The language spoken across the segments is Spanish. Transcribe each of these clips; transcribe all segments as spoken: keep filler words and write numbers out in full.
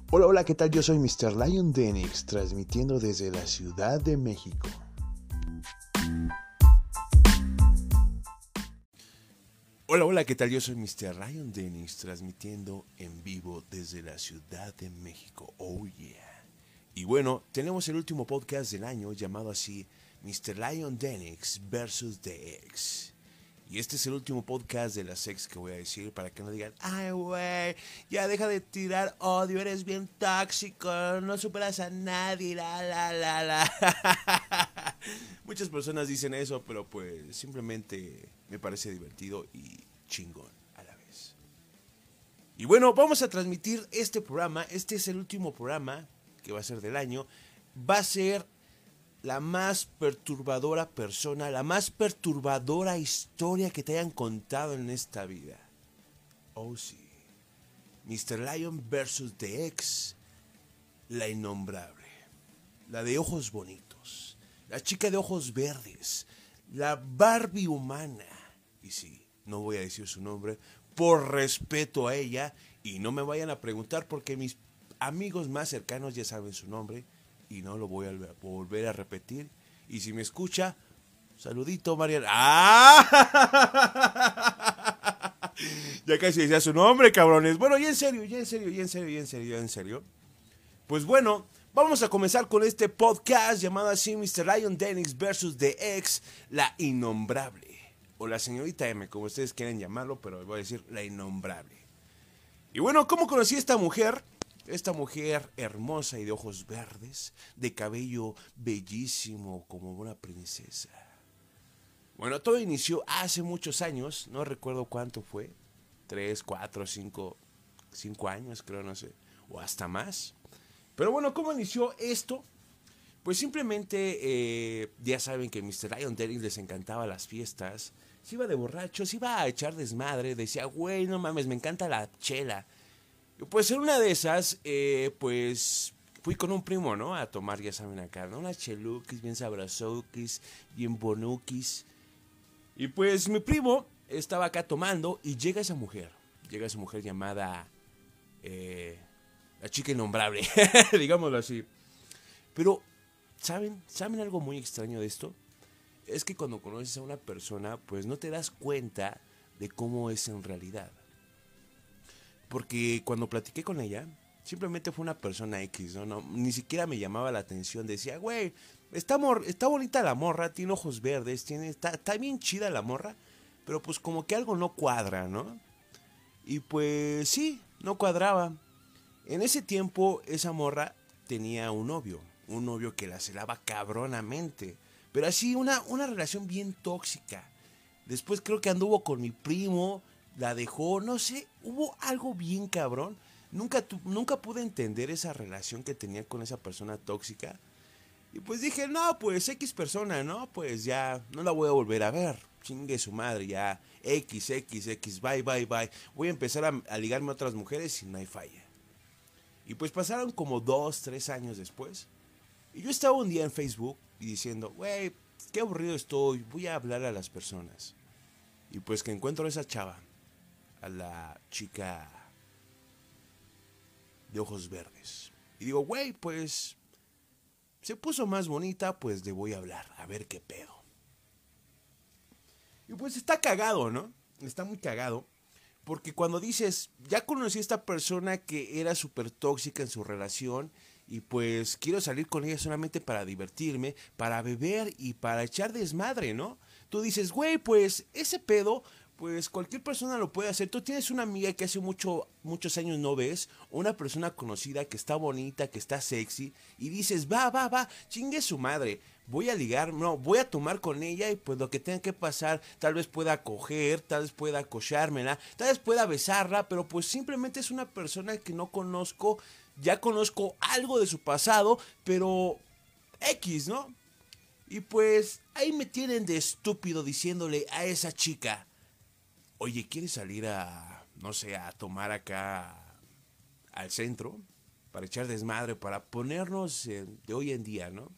Hola, hola, ¿qué tal? Yo soy mister Lion Denix, transmitiendo desde la Ciudad de México. Hola, hola, ¿qué tal? Yo soy mister Lion Denix, transmitiendo en vivo desde la Ciudad de México. Oh yeah. Y bueno, tenemos el último podcast del año llamado así mister Lion Denix versus The Ex. Y este es el último podcast de las ex que voy a decir para que no digan, ay güey, ya deja de tirar odio, eres bien tóxico, no superas a nadie, la la la la. Muchas personas dicen eso, pero pues simplemente me parece divertido y chingón a la vez. Y bueno, vamos a transmitir este programa, este es el último programa que va a ser del año, va a ser la más perturbadora persona, la más perturbadora historia que te hayan contado en esta vida. Oh sí. mister Lion versus The Ex, la innombrable. La de ojos bonitos. La chica de ojos verdes. La Barbie humana. Y sí, no voy a decir su nombre por respeto a ella. Y no me vayan a preguntar porque mis amigos más cercanos ya saben su nombre. Y no lo voy a volver a repetir. Y si me escucha, saludito, Mariana. ¡Ah! Ya casi decía su nombre, cabrones. Bueno, ya en serio, ya en serio, ya en serio, ya en serio, ya en serio. Pues bueno, vamos a comenzar con este podcast llamado así mister Lion Denix versus The Ex, la innombrable. O la señorita M, como ustedes quieren llamarlo, pero voy a decir la innombrable. Y bueno, ¿cómo conocí a esta mujer? Esta mujer hermosa y de ojos verdes, de cabello bellísimo como una princesa. Bueno, todo inició hace muchos años, no recuerdo cuánto fue, tres, cuatro, cinco, cinco años creo, no sé, o hasta más. Pero bueno, ¿cómo inició esto? Pues simplemente, eh, ya saben que a mister Lion Denix les encantaba las fiestas, se iba de borracho, se iba a echar desmadre, decía, güey, no mames, me encanta la chela. Pues en una de esas, eh, pues fui con un primo, ¿no? A tomar, ya saben acá, ¿no? Unas cheluquis bien sabrosokis, bien bonuquis. Y pues mi primo estaba acá tomando y llega esa mujer. Llega esa mujer llamada eh, la chica innombrable, digámoslo así. Pero, ¿saben? ¿Saben algo muy extraño de esto? Es que cuando conoces a una persona, pues no te das cuenta de cómo es en realidad. Porque cuando platiqué con ella, simplemente fue una persona X, ¿no? no ni siquiera me llamaba la atención. Decía, güey, está, mor está bonita la morra, tiene ojos verdes, tiene está, está bien chida la morra, pero pues como que algo no cuadra, ¿no? Y pues sí, no cuadraba. En ese tiempo, esa morra tenía un novio, un novio que la celaba cabronamente, pero así una, una relación bien tóxica. Después creo que anduvo con mi primo, la dejó, no sé, hubo algo bien cabrón. Nunca, tu, nunca pude entender esa relación que tenía con esa persona tóxica. Y pues dije, no, pues X persona, ¿no? Pues ya no la voy a volver a ver. Chingue su madre, ya. X, X, X, bye, bye, bye. Voy a empezar a, a ligarme a otras mujeres y no hay falla. Y pues pasaron como dos, tres años después. Y yo estaba un día en Facebook y diciendo, güey, qué aburrido estoy, voy a hablar a las personas. Y pues que encuentro a esa chava, a la chica de ojos verdes. Y digo, güey, pues se puso más bonita, pues le voy a hablar, a ver qué pedo. Y pues está cagado, ¿no? Está muy cagado. Porque cuando dices, ya conocí a esta persona que era súper tóxica en su relación y pues quiero salir con ella solamente para divertirme, para beber y para echar desmadre, ¿no? Tú dices, güey, pues ese pedo, pues cualquier persona lo puede hacer. Tú tienes una amiga que hace mucho, muchos años no ves, una persona conocida que está bonita, que está sexy, y dices, va, va, va, chingue su madre. Voy a ligar, no, voy a tomar con ella y pues lo que tenga que pasar, tal vez pueda coger, tal vez pueda cochármela, tal vez pueda besarla, pero pues simplemente es una persona que no conozco, ya conozco algo de su pasado, pero X, ¿no? Y pues ahí me tienen de estúpido diciéndole a esa chica, oye, ¿quieres salir a, no sé, a tomar acá al centro? Para echar desmadre, para ponernos eh, de hoy en día, ¿no?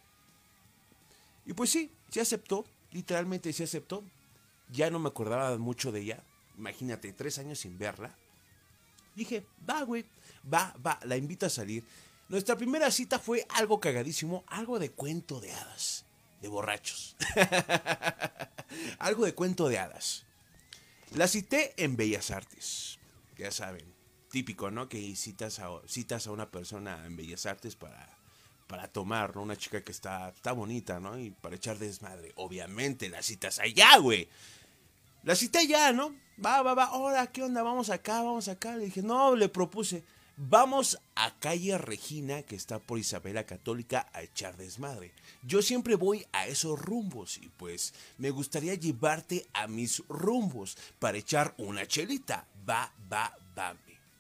Y pues sí, se aceptó, literalmente se aceptó. Ya no me acordaba mucho de ella. Imagínate, tres años sin verla. Dije, va, güey, va, va, la invito a salir. Nuestra primera cita fue algo cagadísimo, algo de cuento de hadas, de borrachos. Algo de cuento de hadas. La cité en Bellas Artes, ya saben, típico, ¿no? Que citas a, citas a una persona en Bellas Artes para, para tomar, ¿no? Una chica que está, está bonita, ¿no? Y para echar desmadre. Obviamente la citas allá, güey. La cité allá, ¿no? Va, va, va, hola, ¿qué onda? Vamos acá, vamos acá. Le dije, no, le propuse, vamos a calle Regina, que está por Isabela Católica, a echar desmadre. Yo siempre voy a esos rumbos y pues me gustaría llevarte a mis rumbos para echar una chelita. Va, va, va.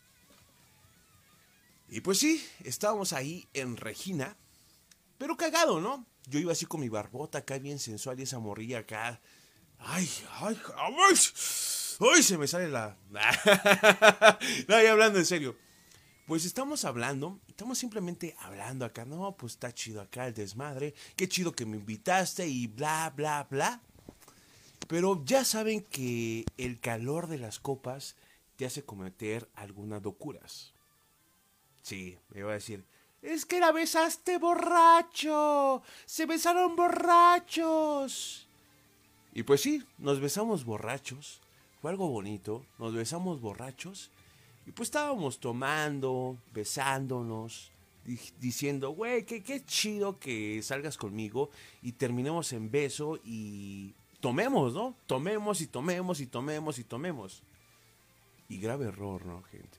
Y pues sí, estábamos ahí en Regina, pero cagado, ¿no? Yo iba así con mi barbota acá bien sensual y esa morrilla acá. Ay, ay, ay, ay, se me sale la... No, ya hablando en serio. Pues estamos hablando, estamos simplemente hablando acá, no, pues está chido acá el desmadre, qué chido que me invitaste y bla, bla, bla. Pero ya saben que el calor de las copas te hace cometer algunas locuras. Sí, me iba a decir, es que la besaste borracho, se besaron borrachos. Y pues sí, nos besamos borrachos, fue algo bonito, nos besamos borrachos. Y pues estábamos tomando, besándonos, diciendo, güey, qué, qué chido que salgas conmigo y terminemos en beso y tomemos, ¿no? Tomemos y tomemos y tomemos y tomemos. Y grave error, ¿no, gente?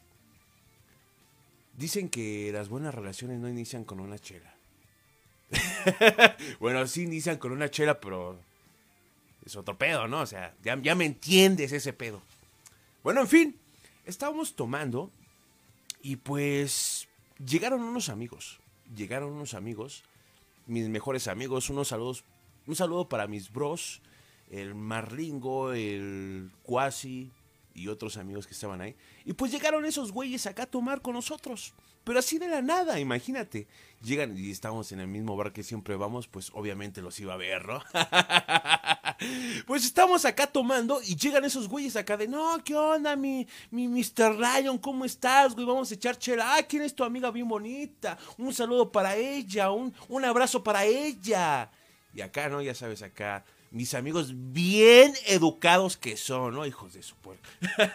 Dicen que las buenas relaciones no inician con una chela. Bueno, sí inician con una chela, pero es otro pedo, ¿no? O sea, ya, ya me entiendes ese pedo. Bueno, en fin. Estábamos tomando y pues llegaron unos amigos, llegaron unos amigos, mis mejores amigos, unos saludos, un saludo para mis bros, el Marlingo, el Cuasi y otros amigos que estaban ahí. Y pues llegaron esos güeyes acá a tomar con nosotros, pero así de la nada, imagínate. Llegan y estamos en el mismo bar que siempre vamos, pues obviamente los iba a ver, ¿no? Pues estamos acá tomando y llegan esos güeyes acá de, no, ¿qué onda, mi, mi mister Ryan? ¿Cómo estás, güey? Vamos a echar chela. Ah, ¿quién es tu amiga bien bonita? Un saludo para ella, un, un abrazo para ella. Y acá, ¿no? Ya sabes, acá, mis amigos bien educados que son, ¿no? Hijos de su pueblo.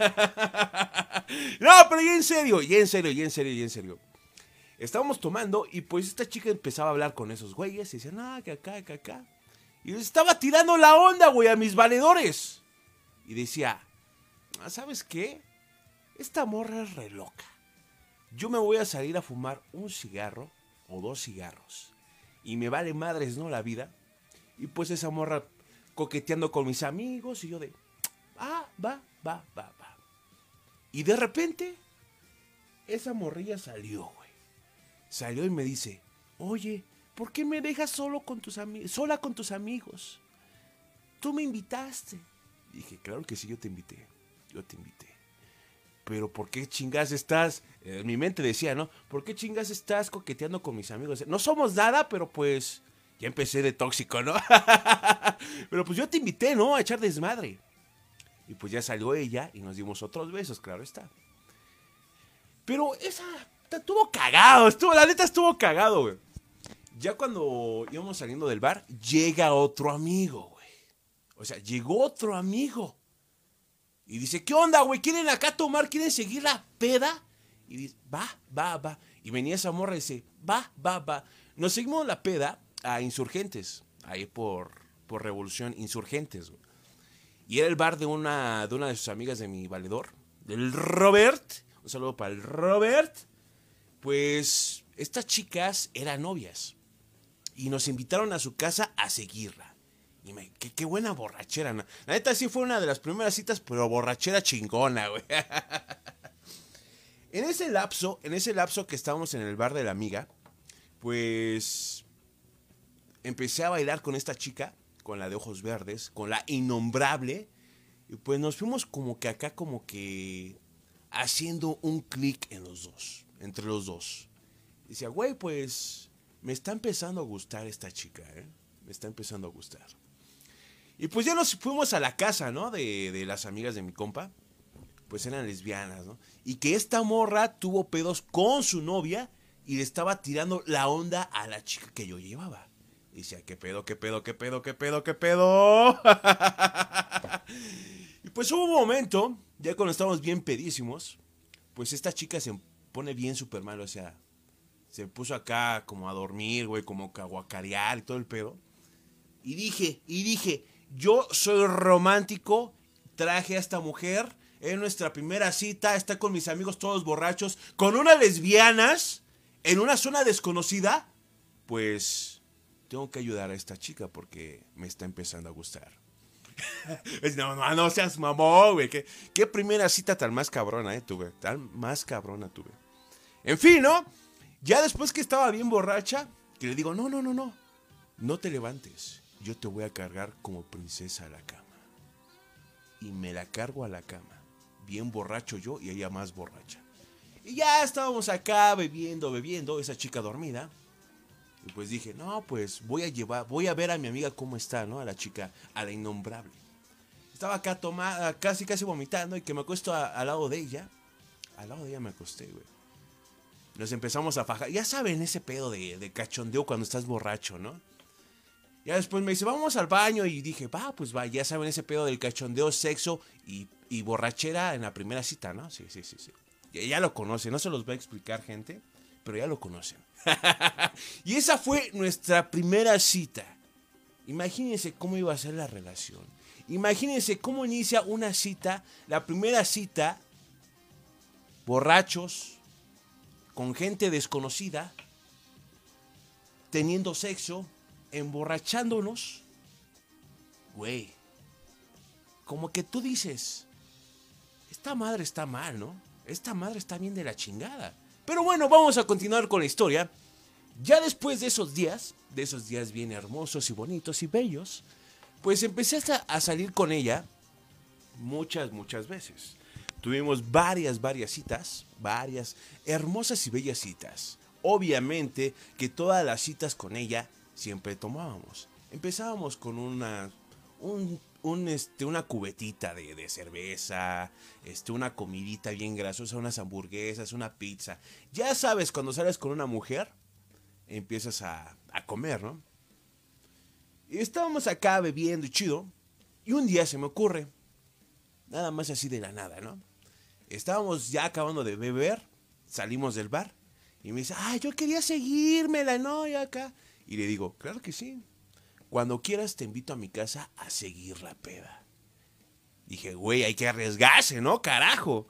No, pero ya en serio, ya en serio, ya en serio, ya en serio. Estábamos tomando y pues esta chica empezaba a hablar con esos güeyes y decía, no, que acá, que acá. Y les estaba tirando la onda, güey, a mis valedores. Y decía, ¿sabes qué? Esta morra es re loca. Yo me voy a salir a fumar un cigarro o dos cigarros. Y me vale madres, ¿no? La vida. Y pues esa morra coqueteando con mis amigos. Y yo de, ah, va, va, va, va. Y de repente, esa morrilla salió, güey. Salió y me dice, oye, ¿por qué me dejas solo con tus amigos, sola con tus amigos? Tú me invitaste. Dije, claro que sí, yo te invité. Yo te invité. Pero ¿por qué chingas estás? En mi mente decía, ¿no? ¿Por qué chingas estás coqueteando con mis amigos? No somos nada, pero pues ya empecé de tóxico, ¿no? Pero pues yo te invité, ¿no? A echar desmadre. Y pues ya salió ella y nos dimos otros besos, claro está. Pero esa estuvo cagado, estuvo, la neta estuvo cagado, güey. Ya cuando íbamos saliendo del bar, llega otro amigo, güey. O sea, llegó otro amigo. Y dice, ¿qué onda, güey? ¿Quieren acá tomar? ¿Quieren seguir la peda? Y dice, va, va, va. Y venía esa morra y dice, va, va, va. Nos seguimos la peda a Insurgentes. Ahí por, por Revolución, Insurgentes, güey. Y era el bar de una, de una de sus amigas de mi valedor, del Robert. Un saludo para el Robert. Pues estas chicas eran novias. Y nos invitaron a su casa a seguirla. Y me, qué, qué buena borrachera, ¿no? La neta sí fue una de las primeras citas, pero borrachera chingona, güey. En ese lapso, en ese lapso que estábamos en el bar de la amiga, pues empecé a bailar con esta chica, con la de ojos verdes, con la innombrable. Y pues nos fuimos como que acá como que haciendo un clic en los dos, entre los dos. Y decía, güey, pues me está empezando a gustar esta chica, ¿eh? Me está empezando a gustar. Y pues ya nos fuimos a la casa, ¿no? De, de las amigas de mi compa. pues eran lesbianas, ¿no? Y que esta morra tuvo pedos con su novia y le estaba tirando la onda a la chica que yo llevaba. Y decía, ¿qué pedo, qué pedo, qué pedo, qué pedo, qué pedo? Y pues hubo un momento, ya cuando estábamos bien pedísimos, pues esta chica se pone bien súper mal, o sea, se puso acá como a dormir, güey, como a guacarear y todo el pedo. Y dije, y dije, yo soy romántico, traje a esta mujer, es nuestra primera cita, está con mis amigos todos borrachos, con unas lesbianas, en una zona desconocida, pues tengo que ayudar a esta chica porque me está empezando a gustar. No, no, no seas mamón, güey, ¿Qué, qué primera cita tan más cabrona, eh, tuve, tan más cabrona tuve. En fin, ¿no? Ya después que estaba bien borracha, que le digo, no, no, no, no, no te levantes, yo te voy a cargar como princesa a la cama. Y me la cargo a la cama, bien borracho yo y ella más borracha. Y ya estábamos acá bebiendo, bebiendo, esa chica dormida. Y pues dije, no, pues voy a llevar, voy a ver a mi amiga cómo está, ¿no? A la chica, a la innombrable. Estaba acá tomada, casi, casi vomitando y que me acuesto a, al lado de ella. Al lado de ella me acosté, güey. Nos empezamos a fajar. Ya saben ese pedo de, de cachondeo cuando estás borracho, ¿no? Ya después me dice, vamos al baño. Y dije, va, pues va. Ya saben ese pedo del cachondeo, sexo y, y borrachera en la primera cita, ¿no? Sí, sí, sí, sí. Ya, ya lo conocen. No se los voy a explicar, gente. Pero ya lo conocen. Y esa fue nuestra primera cita. Imagínense cómo iba a ser la relación. Imagínense cómo inicia una cita. La primera cita. Borrachos. Con gente desconocida. Teniendo sexo. Emborrachándonos. Güey. Como que tú dices, esta madre está mal, ¿no? Esta madre está bien de la chingada. Pero bueno, vamos a continuar con la historia. Ya después de esos días, de esos días bien hermosos y bonitos y bellos, pues empecé a, a salir con ella muchas, muchas veces. Tuvimos varias, varias citas, varias hermosas y bellas citas. Obviamente que todas las citas con ella siempre tomábamos. Empezábamos con una, un, un, este, una cubetita de, de cerveza, este, una comidita bien grasosa, unas hamburguesas, una pizza. Ya sabes, cuando sales con una mujer, empiezas a, a comer, ¿no? Y estábamos acá bebiendo y chido, y un día se me ocurre, nada más así de la nada, ¿no? Estábamos ya acabando de beber, salimos del bar, y me dice, ay, yo quería seguírmela, ¿no? Y acá. Y le digo, claro que sí. Cuando quieras te invito a mi casa a seguir la peda. Dije, güey, hay que arriesgarse, ¿no? Carajo.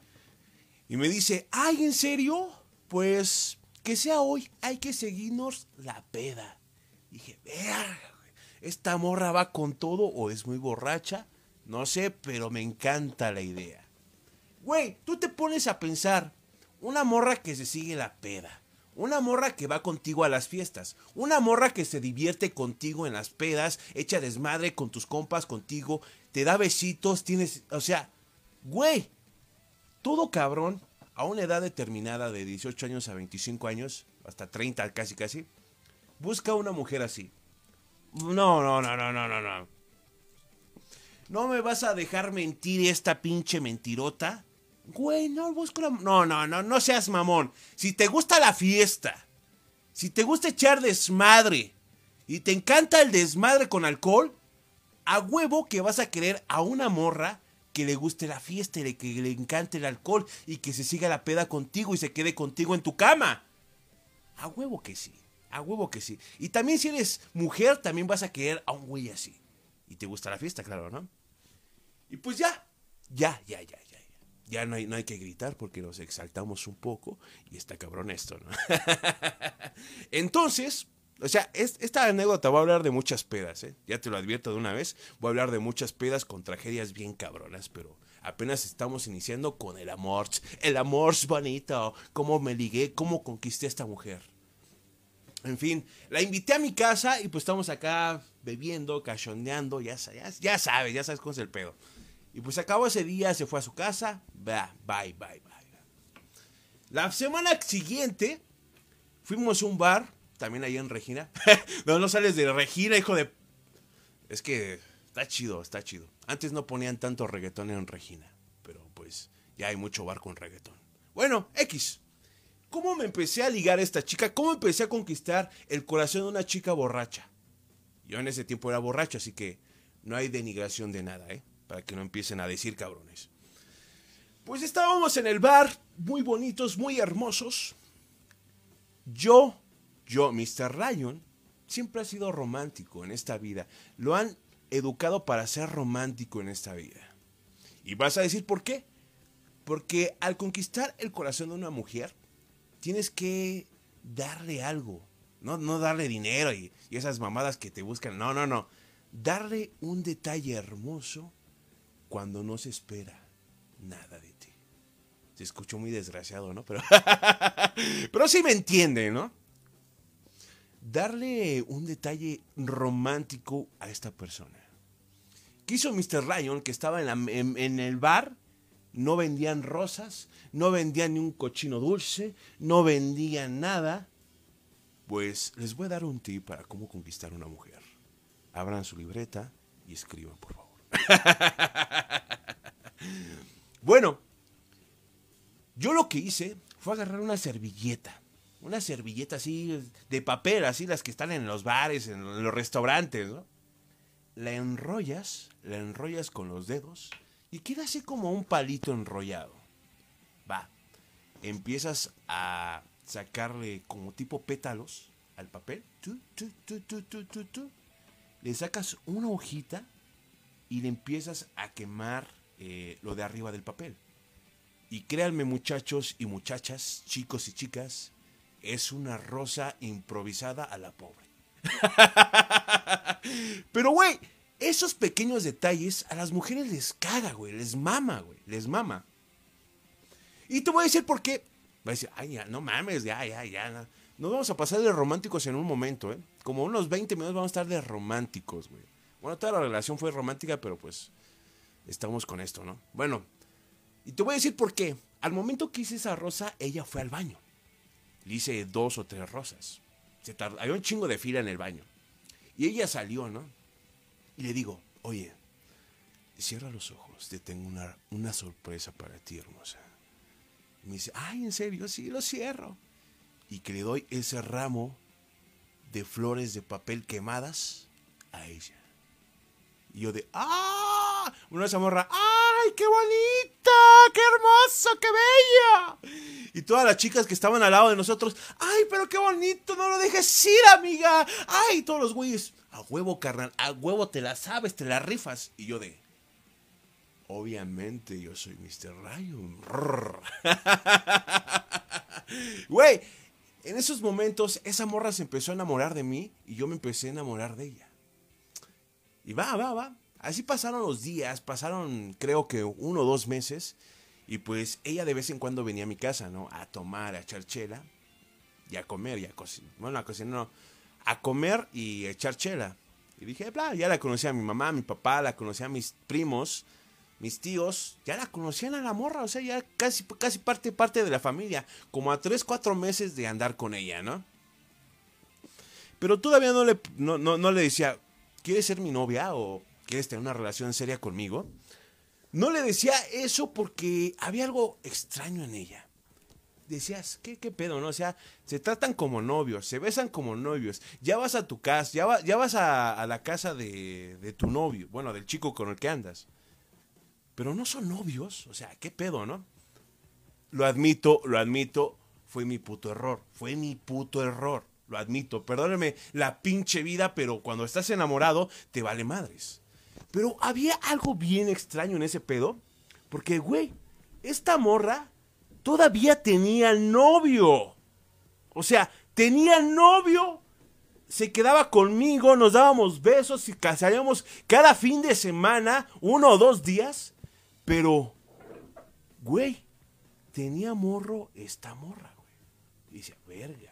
Y me dice, ay, ¿en serio? Pues que sea hoy, hay que seguirnos la peda. Dije, verga, güey, esta morra va con todo o es muy borracha. No sé, pero me encanta la idea. Güey, tú te pones a pensar, una morra que se sigue la peda. Una morra que va contigo a las fiestas. Una morra que se divierte contigo en las pedas, echa desmadre con tus compas, contigo, te da besitos, tienes, o sea, güey, todo cabrón, a una edad determinada de dieciocho años a veinticinco años, hasta treinta casi casi, busca una mujer así. No, no, no, no, no, no, no. No me vas a dejar mentir esta pinche mentirota. Güey, no busco la... No, no, no, no seas mamón. Si te gusta la fiesta, si te gusta echar desmadre y te encanta el desmadre con alcohol, a huevo que vas a querer a una morra que le guste la fiesta y que le encante el alcohol y que se siga la peda contigo y se quede contigo en tu cama. A huevo que sí, a huevo que sí. Y también si eres mujer, también vas a querer a un güey así. Y te gusta la fiesta, claro, ¿no? Y pues ya, ya, ya, ya, ya. Ya no hay, no hay que gritar porque nos exaltamos un poco y está cabrón esto, ¿no? Entonces, o sea, es, esta anécdota va a hablar de muchas pedas, ¿eh? Ya te lo advierto de una vez, voy a hablar de muchas pedas con tragedias bien cabronas, pero apenas estamos iniciando con el amor. El amor es bonito, cómo me ligué, cómo conquisté a esta mujer. En fin, la invité a mi casa y pues estamos acá bebiendo, cachondeando, ya, ya, ya sabes, ya sabes cómo es el pedo. Y pues acabó ese día, se fue a su casa. Bye, bye, bye, bye. La semana siguiente fuimos a un bar, también allá en Regina. No, no sales de Regina, hijo de... Es que está chido, está chido. Antes no ponían tanto reggaetón en Regina, pero pues Ya hay mucho bar con reggaetón. Bueno, X. ¿Cómo me empecé a ligar a esta chica? ¿Cómo empecé a conquistar el corazón de una chica borracha? Yo en ese tiempo era borracho, así que no hay denigración de nada, ¿eh? Para que no empiecen a decir cabrones. Pues estábamos en el bar, muy bonitos, muy hermosos. Yo, yo, mister Ryan, siempre ha sido romántico en esta vida. Lo han educado para ser romántico en esta vida. Y vas a decir por qué. Porque al conquistar el corazón de una mujer, tienes que darle algo. No, no darle dinero y, y esas mamadas que te buscan. No, no, no. Darle un detalle hermoso cuando no se espera nada de ti. Se escuchó muy desgraciado, ¿no? Pero, pero sí me entiende, ¿no? Darle un detalle romántico a esta persona. ¿Qué hizo mister Ryan, que estaba en, la, en, en el bar? No vendían rosas, no vendían ni un cochino dulce, no vendían nada. Pues les voy a dar un tip para cómo conquistar una mujer. Abran su libreta y escriban, por favor. Bueno, yo lo que hice fue agarrar una servilleta. Una servilleta así de papel, así las que están en los bares, en los restaurantes, ¿no? La enrollas, la enrollas con los dedos y queda así como un palito enrollado. Va, empiezas a sacarle como tipo pétalos al papel. Tu, tu, tu, tu, tu, tu, tu. Le sacas una hojita y le empiezas a quemar eh, lo de arriba del papel. Y créanme, muchachos y muchachas, chicos y chicas, es una rosa improvisada a la pobre. Pero, güey, esos pequeños detalles a las mujeres les caga, güey, les mama, güey, les mama. Y te voy a decir por qué. Va a decir, ay, ya, no mames, ya, ya, ya. No. Nos vamos a pasar de románticos en un momento, ¿eh? Como unos veinte minutos vamos a estar de románticos, güey. Bueno, toda la relación fue romántica, pero pues estamos con esto, ¿no? Bueno, y te voy a decir por qué. Al momento que hice esa rosa, ella fue al baño. Le hice dos o tres rosas. Se tardó, había un chingo de fila en el baño. Y ella salió, ¿no? Y le digo, oye, cierra los ojos, te tengo una, una sorpresa para ti, hermosa. Y me dice, ay, ¿en serio? Sí, lo cierro. Y que le doy ese ramo de flores de papel quemadas a ella. Y yo de, ¡ah! Una esa morra, ¡ay, qué bonita! ¡Qué hermoso! ¡Qué bella! Y todas las chicas que estaban al lado de nosotros, ¡ay, pero qué bonito! ¡No lo dejes ir, amiga! ¡Ay! Todos los güeyes, a huevo, carnal, a huevo te la sabes, te la rifas. Y yo de, obviamente yo soy mister Ryan. Güey, en esos momentos esa morra se empezó a enamorar de mí y yo me empecé a enamorar de ella. Y va, va, va. Así pasaron los días, pasaron creo que uno o dos meses. Y pues ella de vez en cuando venía a mi casa, ¿no? A tomar, a echar chela. Y a comer, y a cocinar. Bueno, a cocinar no. A comer y echar chela. Y dije, bla, ya la conocía a mi mamá, a mi papá, la conocía a mis primos, mis tíos. Ya la conocían a la morra, o sea, ya casi, casi parte, parte de la familia. Como a tres, cuatro meses de andar con ella, ¿no? Pero todavía no le, no, no, no le decía, ¿quieres ser mi novia o quieres tener una relación seria conmigo? No le decía eso porque había algo extraño en ella. Decías, ¿qué, qué pedo, no? O sea, se tratan como novios, se besan como novios. Ya vas a tu casa, ya, va, ya vas a, a la casa de, de tu novio, bueno, del chico con el que andas. Pero no son novios, o sea, ¿qué pedo, no? Lo admito, lo admito, fue mi puto error, fue mi puto error. Lo admito, perdónenme la pinche vida, pero cuando estás enamorado te vale madres. Pero había algo bien extraño en ese pedo, porque, güey, esta morra todavía tenía novio. O sea, tenía novio, se quedaba conmigo, nos dábamos besos y salíamos cada fin de semana, uno o dos días, pero, güey, tenía morro esta morra, güey. Y dice, verga.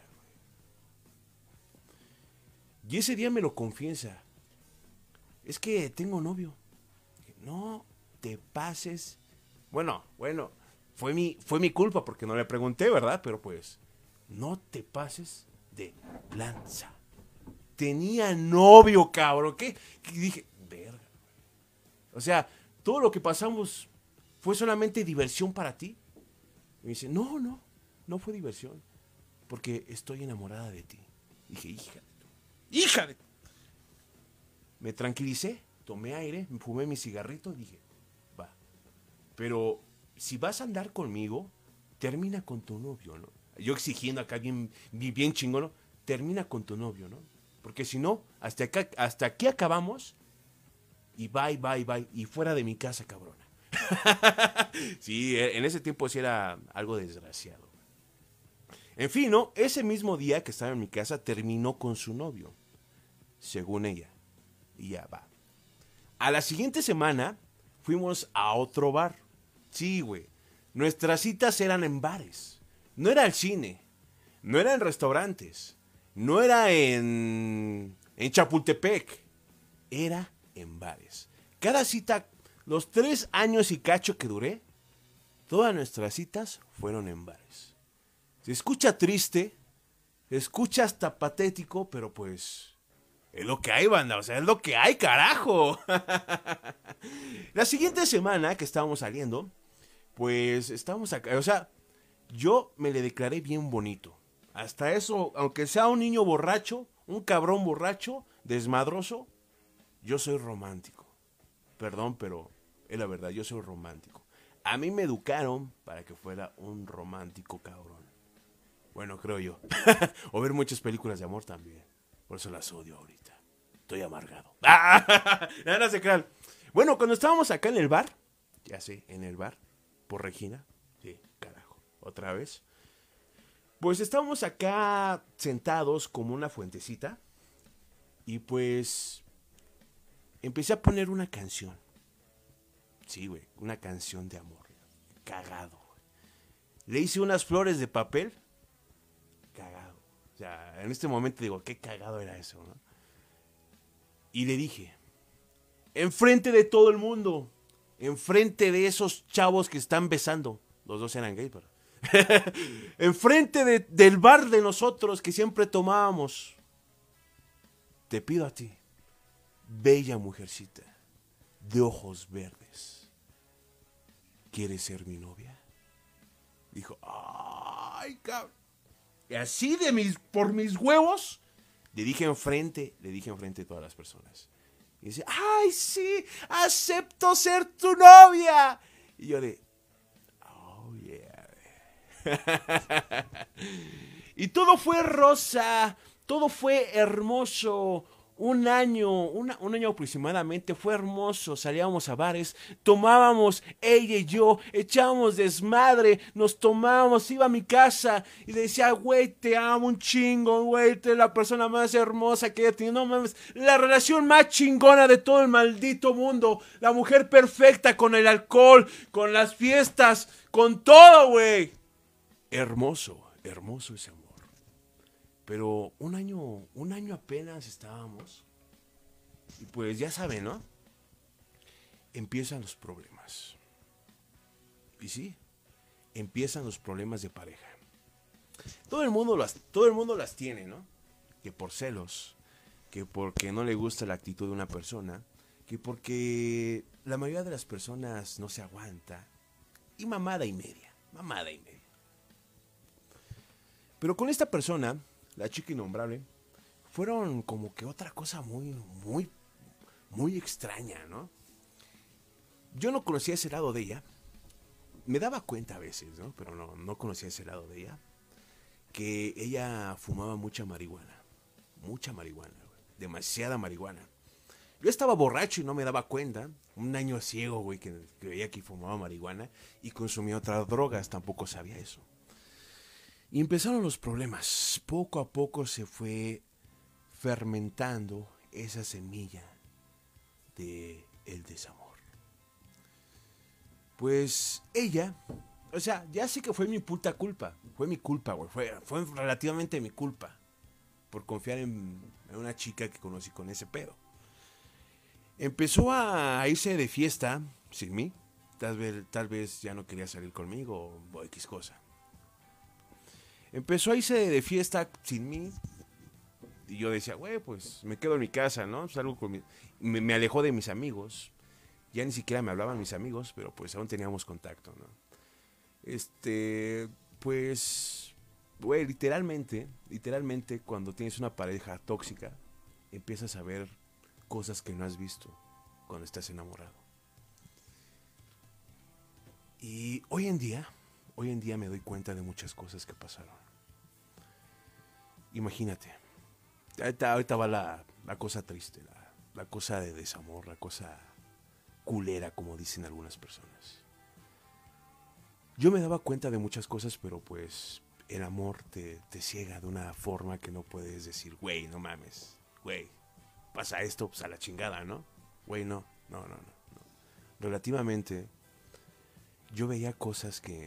Y ese día me lo confiesa. Es que tengo novio. No te pases. Bueno, bueno, fue mi, fue mi culpa porque no le pregunté, ¿verdad? Pero pues, no te pases de lanza. Tenía novio, cabrón. ¿Qué? Y dije, verga. O sea, todo lo que pasamos ¿Fue solamente diversión para ti? Y me dice, no, no, no fue diversión. Porque estoy enamorada de ti. Dije, hija de tu... ¡Hija de tu! Me tranquilicé, tomé aire, me fumé mi cigarrito y dije, va. Pero si vas a andar conmigo, termina con tu novio, ¿no? Yo exigiendo acá bien, bien chingón, ¿no? Termina con tu novio, ¿no? Porque si no, hasta, acá, hasta aquí acabamos y bye, bye, bye. Y fuera de mi casa, cabrona. Sí, en ese tiempo sí era algo desgraciado. En fin, ¿no? Ese mismo día que estaba en mi casa terminó con su novio, según ella. Y ya va. A la siguiente semana fuimos a otro bar. Sí, güey. Nuestras citas eran en bares. No era el cine. No era en restaurantes. No era en, en Chapultepec. Era en bares. Cada cita, los tres años y cacho que duré, todas nuestras citas fueron en bares. Se escucha triste, se escucha hasta patético, pero pues es lo que hay, banda, o sea, es lo que hay, carajo. La siguiente semana que estábamos saliendo, pues estábamos acá, o sea, yo me le declaré bien bonito. Hasta eso, aunque sea un niño borracho, un cabrón borracho, desmadroso, yo soy romántico. Perdón, pero es la verdad, yo soy romántico. A mí me educaron para que fuera un romántico cabrón. Bueno, creo yo. O ver muchas películas de amor también. Por eso las odio ahorita. Estoy amargado. ¡Ah! No se crean. Bueno, cuando estábamos acá en el bar, ya sé, en el bar, por Regina. Sí, carajo, otra vez. Pues estábamos acá sentados como una fuentecita. Y pues empecé a poner una canción. Sí, güey, una canción de amor. Cagado, güey. Le hice unas flores de papel. Cagado. O sea, en este momento digo, qué cagado era eso, ¿no? Y le dije, enfrente de todo el mundo, enfrente de esos chavos que están besando, los dos eran gays, pero enfrente de, del bar de nosotros que siempre tomábamos, te pido a ti, bella mujercita, de ojos verdes, ¿quieres ser mi novia? Dijo, ay, cabrón. Y así de mis, por mis huevos, le dije enfrente, le dije enfrente de todas las personas. Y dice, ay, sí, acepto ser tu novia. Y yo de, oh, yeah. Y todo fue rosa, todo fue hermoso. Un año, una, un año aproximadamente, fue hermoso. Salíamos a bares, tomábamos, ella y yo, echábamos desmadre, nos tomábamos, iba a mi casa y le decía, güey, te amo un chingo, güey, tú eres la persona más hermosa que he tenido, no mames, la relación más chingona de todo el maldito mundo, la mujer perfecta con el alcohol, con las fiestas, con todo, güey. Hermoso, hermoso ese amor. Pero un año, un año apenas estábamos. Y pues ya saben, ¿no? Empiezan los problemas. Y sí, empiezan los problemas de pareja. Todo el mundo las, todo el mundo las tiene, ¿no? Que por celos, que porque no le gusta la actitud de una persona, que porque la mayoría de las personas no se aguanta. Y mamada y media, mamada y media. Pero con esta persona, la chica innombrable, fueron como que otra cosa muy, muy, muy extraña, ¿no? Yo no conocía ese lado de ella. Me daba cuenta a veces, ¿no? Pero no, no conocía ese lado de ella. Que ella fumaba mucha marihuana. Mucha marihuana, güey. Demasiada marihuana. Yo estaba borracho y no me daba cuenta. Un año ciego, güey, que, que veía que fumaba marihuana y consumía otras drogas. Tampoco sabía eso. Y empezaron los problemas. Poco a poco se fue fermentando esa semilla de el desamor. Pues ella, o sea, ya sé que fue mi puta culpa. Fue mi culpa, güey. Fue, fue relativamente mi culpa. Por confiar en, en una chica que conocí con ese pedo. Empezó a irse de fiesta sin mí. Tal vez, tal vez ya no quería salir conmigo o X cosa. Empezó a irse de fiesta sin mí. Y yo decía, güey, pues me quedo en mi casa, ¿no? Salgo con mi... me, me alejó de mis amigos. Ya ni siquiera me hablaban mis amigos, pero pues aún teníamos contacto, ¿no? Este, pues, güey, literalmente, literalmente cuando tienes una pareja tóxica, empiezas a ver cosas que no has visto cuando estás enamorado. Y hoy en día, hoy en día me doy cuenta de muchas cosas que pasaron. Imagínate, ahorita, ahorita va la, la cosa triste, la, la cosa de desamor, la cosa culera, como dicen algunas personas. Yo me daba cuenta de muchas cosas, pero pues el amor te, te ciega de una forma que no puedes decir, güey, no mames, güey, pasa esto, pues a la chingada, ¿no? Güey, no, no, no, no, no. Relativamente, yo veía cosas que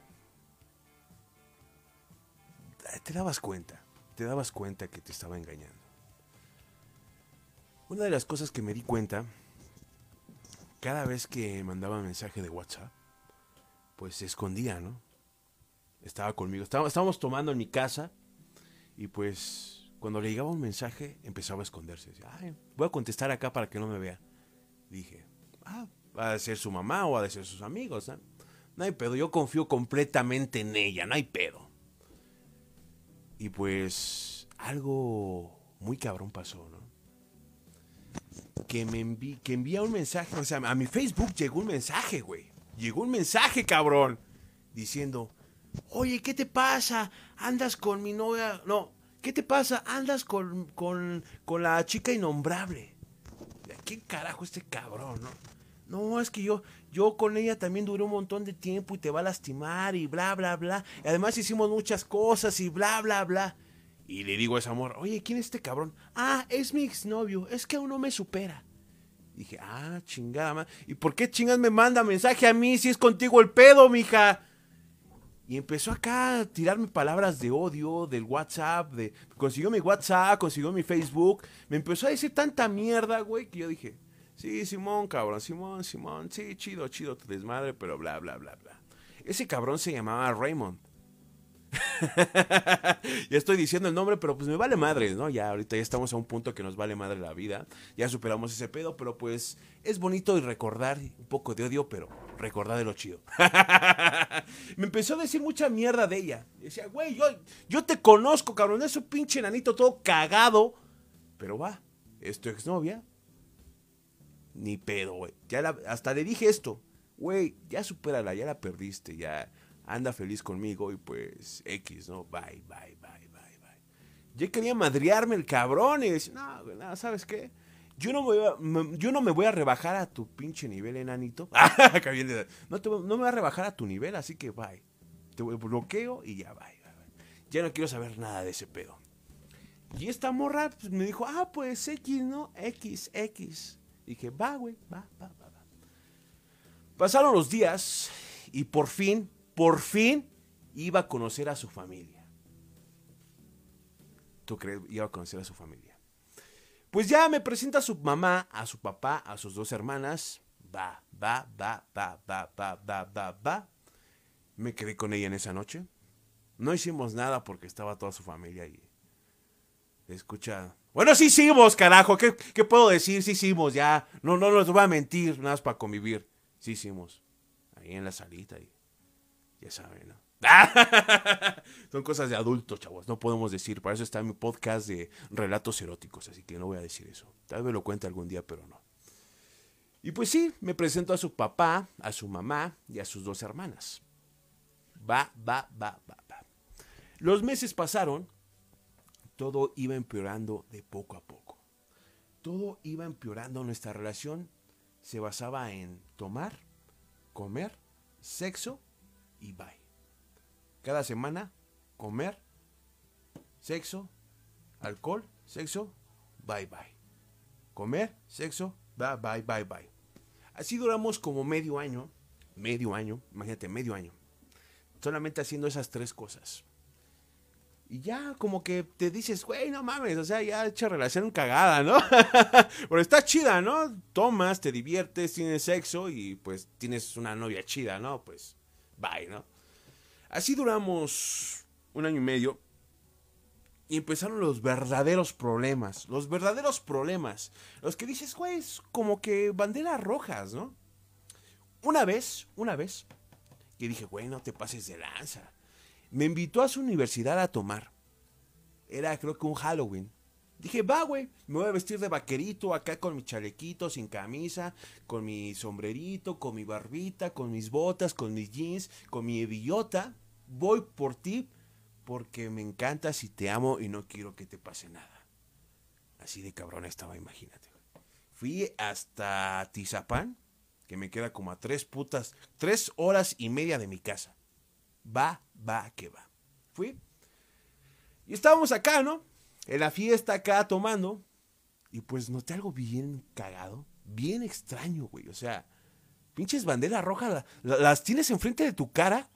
te dabas cuenta, te dabas cuenta que te estaba engañando. Una de las cosas que me di cuenta, cada vez que mandaba mensaje de WhatsApp, pues se escondía, ¿no? Estaba conmigo, estábamos, estábamos tomando en mi casa y pues cuando le llegaba un mensaje empezaba a esconderse. Decía, ay, voy a contestar acá para que no me vea. Dije, ah, va a ser su mamá o va a ser sus amigos, ¿no? No hay pedo, yo confío completamente en ella, no hay pedo. Y pues algo muy cabrón pasó, ¿no? Que me envi que envía un mensaje, o sea, a mi Facebook llegó un mensaje, güey. Llegó un mensaje, cabrón, diciendo, oye, ¿qué te pasa? ¿Andas con mi novia? No, ¿qué te pasa? ¿Andas con, con, con la chica innombrable? ¿Qué carajo este cabrón, no? No, es que yo, yo con ella también duré un montón de tiempo y te va a lastimar y bla, bla, bla. Y además hicimos muchas cosas y bla, bla, bla. Y le digo a esa amor, oye, ¿quién es este cabrón? Ah, es mi exnovio, es que aún no me supera. Dije, ah, chingada, man. ¿Y por qué chingas me manda mensaje a mí si es contigo el pedo, mija? Y empezó acá a tirarme palabras de odio del WhatsApp, de consiguió mi WhatsApp, consiguió mi Facebook. Me empezó a decir tanta mierda, güey, que yo dije, sí, Simón, cabrón, Simón, Simón, sí, chido, chido tu desmadre, pero bla, bla, bla, bla. Ese cabrón se llamaba Raymond. Ya estoy diciendo el nombre, pero pues me vale madre, ¿no? Ya ahorita ya estamos a un punto que nos vale madre la vida. Ya superamos ese pedo, pero pues es bonito y recordar un poco de odio, pero recordar de lo chido. Me empezó a decir mucha mierda de ella. Decía, güey, yo, yo te conozco, cabrón, es un pinche enanito todo cagado. Pero va, es tu exnovia. Ni pedo, güey. Ya la, hasta le dije esto. Güey, ya supérala, ya la perdiste, ya anda feliz conmigo y pues X, ¿no? Bye, bye, bye, bye, bye. Ya quería madrearme el cabrón y decía, no, güey, no, ¿sabes qué? Yo no, me voy a, me, yo no me voy a rebajar a tu pinche nivel, enanito. no, te, no me voy a rebajar a tu nivel, así que bye. Te bloqueo y ya, bye, bye, bye. Ya no quiero saber nada de ese pedo. Y esta morra pues, me dijo, ah, pues X, ¿no? X, X. Dije, va, güey, va, va, va, va. Pasaron los días y por fin, por fin, iba a conocer a su familia. ¿Tú crees? Iba a conocer a su familia. Pues ya me presenta a su mamá, a su papá, a sus dos hermanas. Va, va, va, va, va, va, va, va, va. Me quedé con ella en esa noche. No hicimos nada porque estaba toda su familia y escucha. Bueno, sí hicimos, carajo. ¿Qué, qué puedo decir? Sí hicimos, ya. No, no les voy a mentir, nada más para convivir. Sí hicimos. Ahí en la salita y ya saben, ¿no? Son cosas de adultos, chavos. No podemos decir. Para eso está mi podcast de relatos eróticos. Así que no voy a decir eso. Tal vez lo cuente algún día, pero no. Y pues sí, me presento a su papá, a su mamá y a sus dos hermanas. Va, va, va, va, va. Los meses pasaron. Todo iba empeorando de poco a poco. Todo iba empeorando. Nuestra relación se basaba en tomar, comer, sexo y bye. Cada semana, comer, sexo, alcohol, sexo, bye bye. Comer, sexo, bye bye bye bye. Así duramos como medio año, medio año, imagínate, medio año. Solamente haciendo esas tres cosas. Y ya como que te dices, güey, no mames, o sea, ya hecha relación cagada, ¿no? Pero está chida, ¿no? Tomas, te diviertes, tienes sexo y pues tienes una novia chida, ¿no? Pues, bye, ¿no? Así duramos un año y medio. Y empezaron los verdaderos problemas. Los verdaderos problemas. Los que dices, güey, es como que banderas rojas, ¿no? Una vez, una vez, que dije, güey, no te pases de lanza. Me invitó a su universidad a tomar. Era creo que un Halloween. Dije, va, güey, me voy a vestir de vaquerito acá con mi chalequito, sin camisa, con mi sombrerito, con mi barbita, con mis botas, con mis jeans, con mi hebillota. Voy por ti porque me encantas y te amo y no quiero que te pase nada. Así de cabrón estaba, imagínate. Fui hasta Tizapán, que me queda como a tres putas, tres horas y media de mi casa. Va, va, que va. Fui. Y estábamos acá, ¿no? En la fiesta acá tomando. Y pues noté algo bien cagado. Bien extraño, güey. O sea, pinches banderas rojas. La, la, las tienes enfrente de tu cara.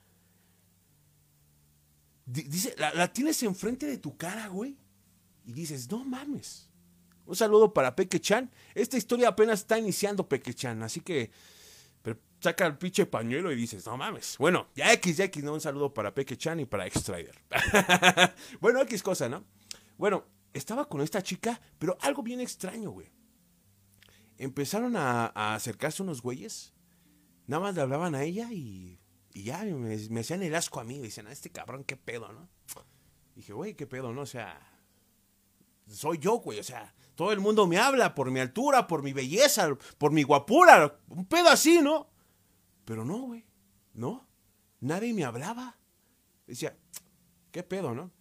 D dice, la, la tienes enfrente de tu cara, güey. Y dices, no mames. Un saludo para Peque-chan. Esta historia apenas está iniciando, Peque-chan. Así que pero saca el pinche pañuelo y dices, no mames. Bueno, ya X, ya X, ¿no? Un saludo para Peque-chan y para X-Strider. Bueno, X cosa, ¿no? Bueno, estaba con esta chica, pero algo bien extraño, güey. Empezaron a, a acercarse unos güeyes. Nada más le hablaban a ella y, y ya me, me hacían el asco a mí. Dicen, a este cabrón, qué pedo, ¿no? Dije, güey, qué pedo, ¿no? O sea, soy yo, güey. O sea, todo el mundo me habla por mi altura, por mi belleza, por mi guapura. Un pedo así, ¿no? Pero no, güey. No. Nadie me hablaba. Decía, qué pedo, ¿no?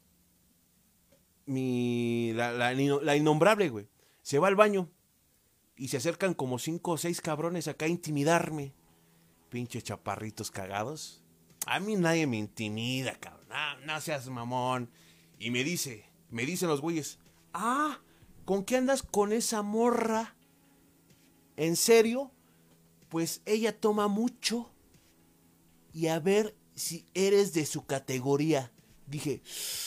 Mi, la, la, la innombrable, güey, se va al baño y se acercan como cinco o seis cabrones acá a intimidarme. Pinches chaparritos cagados. A mí nadie me intimida, cabrón. No, no seas mamón. Y me dice, me dicen los güeyes, ah, ¿con qué andas con esa morra? ¿En serio? Pues ella toma mucho. Y a ver si eres de su categoría. Dije,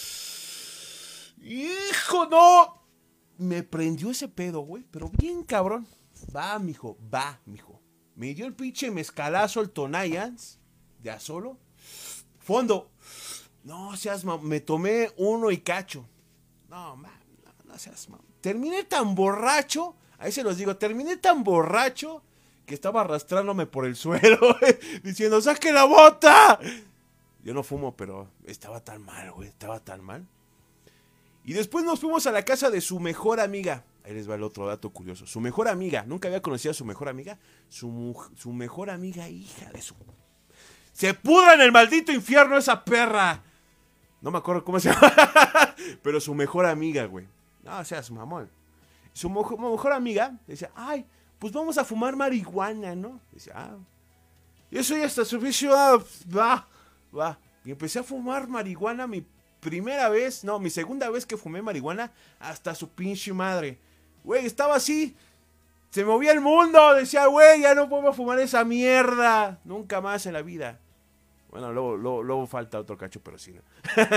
¡hijo, no! Me prendió ese pedo, güey, pero bien cabrón. Va, mijo, va, mijo. Me dio el pinche mezcalazo, el Tonayans, de a solo. Fondo. No seas mam... Me tomé uno y cacho. No, man, no, no seas mam... Terminé tan borracho, ahí se los digo, terminé tan borracho que estaba arrastrándome por el suelo, diciendo, ¡saque la bota! Yo no fumo, pero estaba tan mal, güey, estaba tan mal. Y después nos fuimos a la casa de su mejor amiga. Ahí les va el otro dato curioso. Su mejor amiga. Nunca había conocido a su mejor amiga. Su, su mejor amiga, hija de su... ¡Se pudra en el maldito infierno esa perra! No me acuerdo cómo se llama. Pero su mejor amiga, güey. No, seas mamón. Su mo mejor amiga decía, ay, pues vamos a fumar marihuana, ¿no? Decía, ah. Yo soy hasta servicio. Ah, va, va. Y empecé a fumar marihuana mi... primera vez, no, mi segunda vez que fumé marihuana, hasta su pinche madre. Güey, estaba así, se movía el mundo, decía, güey, ya no puedo fumar esa mierda, nunca más en la vida. Bueno, luego, luego, luego falta otro cacho, pero sí, ¿no?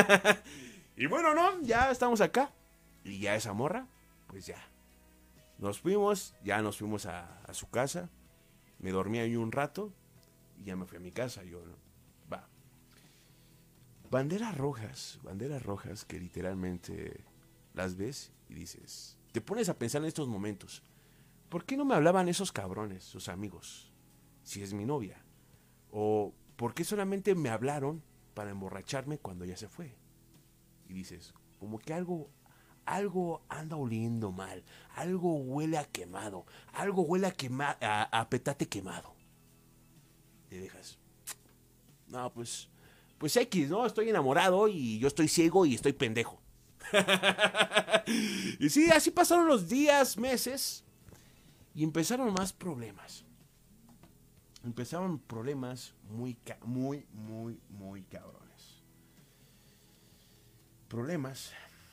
Y bueno, no, ya estamos acá. Y ya esa morra, pues ya. Nos fuimos, ya nos fuimos a, a su casa. Me dormí ahí un rato y ya me fui a mi casa, yo, ¿no? Va. Banderas rojas, banderas rojas que literalmente las ves y dices, te pones a pensar en estos momentos, ¿por qué no me hablaban esos cabrones, sus amigos, si es mi novia? O ¿por qué solamente me hablaron para emborracharme cuando ella se fue? Y dices, como que algo, algo anda oliendo mal, algo huele a quemado, algo huele a, quema, a, a petate quemado. Te dejas, no, pues... Pues X, ¿no? Estoy enamorado y yo estoy ciego y estoy pendejo. Y sí, así pasaron los días, meses. Y empezaron más problemas. Empezaron problemas muy, muy, muy, muy cabrones. Problemas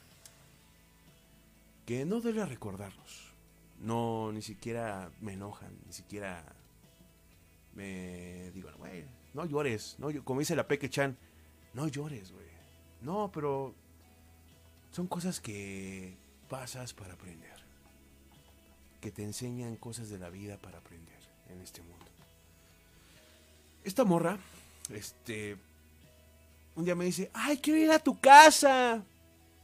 que no debo recordarlos. No, ni siquiera me enojan, ni siquiera me digo, güey, no llores, no, como dice la Peque-chan, no llores, güey. No, pero son cosas que pasas para aprender. Que te enseñan cosas de la vida para aprender en este mundo. Esta morra, este, un día me dice, ay, quiero ir a tu casa.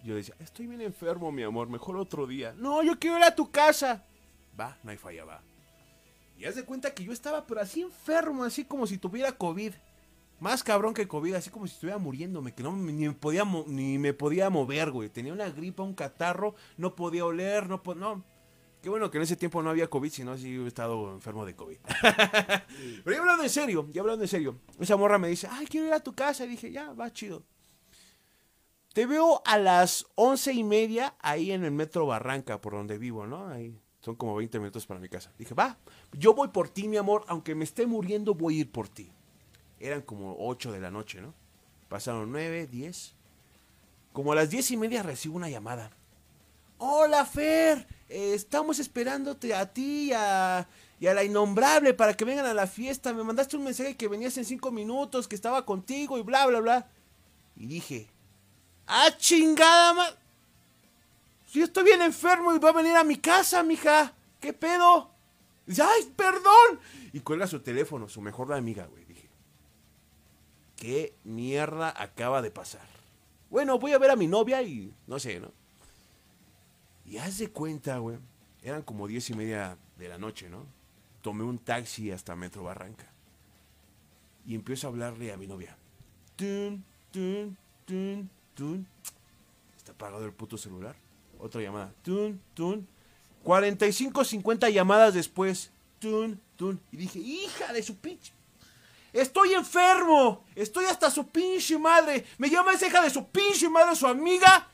Y yo decía, estoy bien enfermo, mi amor, mejor otro día. No, yo quiero ir a tu casa. Va, no hay falla, va. Y haz de cuenta que yo estaba, pero así enfermo, así como si tuviera COVID. Más cabrón que COVID, así como si estuviera muriéndome, que no ni me podía, ni me podía mover, güey. Tenía una gripa, un catarro, no podía oler, no podía... No. Qué bueno que en ese tiempo no había COVID, si no, así hubiera estado enfermo de COVID. Pero ya hablando en serio, ya hablando en serio. Esa morra me dice, ay, quiero ir a tu casa. Y dije, ya, va, chido. Te veo a las once y media ahí en el metro Barranca, por donde vivo, ¿no? Ahí son como veinte minutos para mi casa. Dije, va, yo voy por ti, mi amor. Aunque me esté muriendo, voy a ir por ti. Eran como ocho de la noche, ¿no? Pasaron nueve, diez. Como a las diez y media recibo una llamada. Hola, Fer. Eh, estamos esperándote a ti y a, y a la innombrable para que vengan a la fiesta. Me mandaste un mensaje que venías en cinco minutos, que estaba contigo y bla, bla, bla. Y dije, ¡ah, chingada, ma! Si yo estoy bien enfermo y va a venir a mi casa, mija. ¿Qué pedo? Dice, ¡ay, perdón! Y cuelga su teléfono, su mejor amiga, güey. Dije, ¿qué mierda acaba de pasar? Bueno, voy a ver a mi novia y no sé, ¿no? Y haz de cuenta, güey. Eran como diez y media de la noche, ¿no? Tomé un taxi hasta Metro Barranca. Y empiezo a hablarle a mi novia. Tun, tun, tun, tun. Está apagado el puto celular. Otra llamada. Tun, tun. cuarenta y cinco, cincuenta llamadas después. Tun, tun. Y dije, hija de su pinche. Estoy enfermo. Estoy hasta su pinche madre. Me llama esa hija de su pinche madre, su amiga.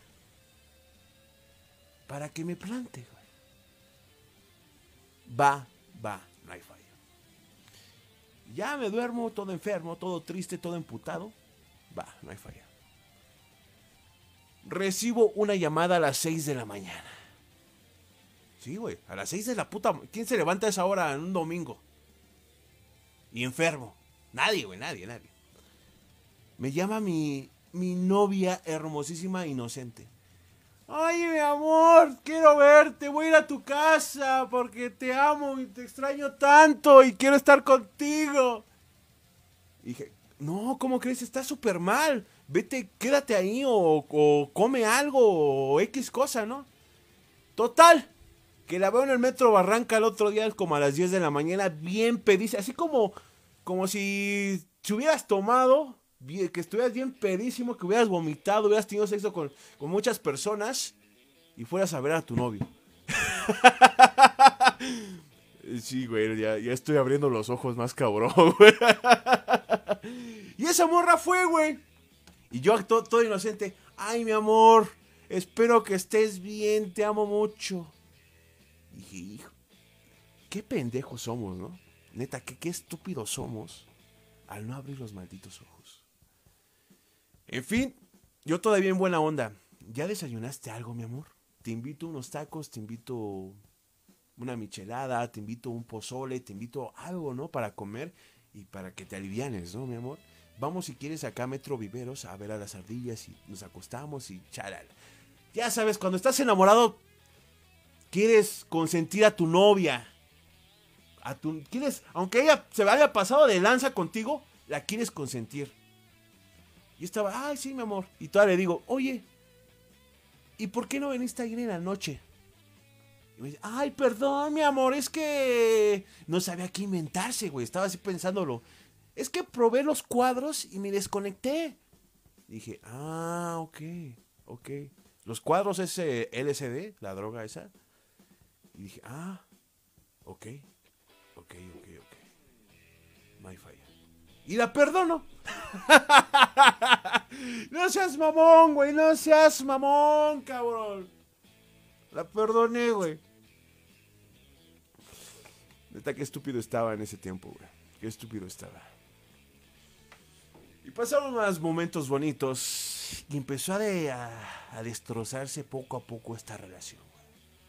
Para que me plante, güey. Va, va, no hay falla. Ya me duermo, todo enfermo, todo triste, todo emputado. Va, no hay falla. Recibo una llamada a las seis de la mañana. Sí, güey, a las seis de la puta... ¿Quién se levanta a esa hora en un domingo? Y enfermo. Nadie, güey, nadie, nadie. Me llama mi, mi novia hermosísima inocente. Ay, mi amor, quiero verte, voy a ir a tu casa porque te amo y te extraño tanto y quiero estar contigo. Y dije, no, ¿cómo crees? Estás súper mal. Vete, quédate ahí o, o come algo o X cosa, ¿no? Total, que la veo en el Metro Barranca el otro día como a las diez de la mañana, bien pedísima, así como, como si te hubieras tomado... que estuvieras bien pedísimo, que hubieras vomitado, hubieras tenido sexo con, con muchas personas y fueras a ver a tu novio. Sí, güey, ya, ya estoy abriendo los ojos más cabrón, güey. Y esa morra fue, güey. Y yo todo, todo inocente. Ay, mi amor, espero que estés bien, te amo mucho. Y dije, hijo, qué pendejos somos, ¿no? Neta, qué, qué estúpidos somos al no abrir los malditos ojos. En fin, yo todavía en buena onda. ¿Ya desayunaste algo, mi amor? Te invito unos tacos, te invito una michelada, te invito un pozole, te invito algo, ¿no? Para comer y para que te alivianes, ¿no, mi amor? Vamos, si quieres, acá a Metro Viveros a ver a las ardillas y nos acostamos y charal. Ya sabes, cuando estás enamorado, quieres consentir a tu novia. A tu, quieres, aunque ella se haya pasado de lanza contigo, la quieres consentir. Y estaba, ay, sí, mi amor. Y todavía le digo, oye, ¿y por qué no veniste ayer en la noche? Y me dice, ay, perdón, mi amor, es que no sabía qué inventarse, güey. Estaba así pensándolo. Es que probé los cuadros y me desconecté. Y dije, ah, ok, ok. Los cuadros es eh, L S D, la droga esa. Y dije, ah, ok, ok, ok, ok. No hay falla. Y la perdono. No seas mamón, güey. No seas mamón, cabrón. La perdoné, güey. Neta, qué estúpido estaba en ese tiempo, güey. Qué estúpido estaba. Y pasaron más momentos bonitos. Y empezó a, de, a, a destrozarse poco a poco esta relación, güey.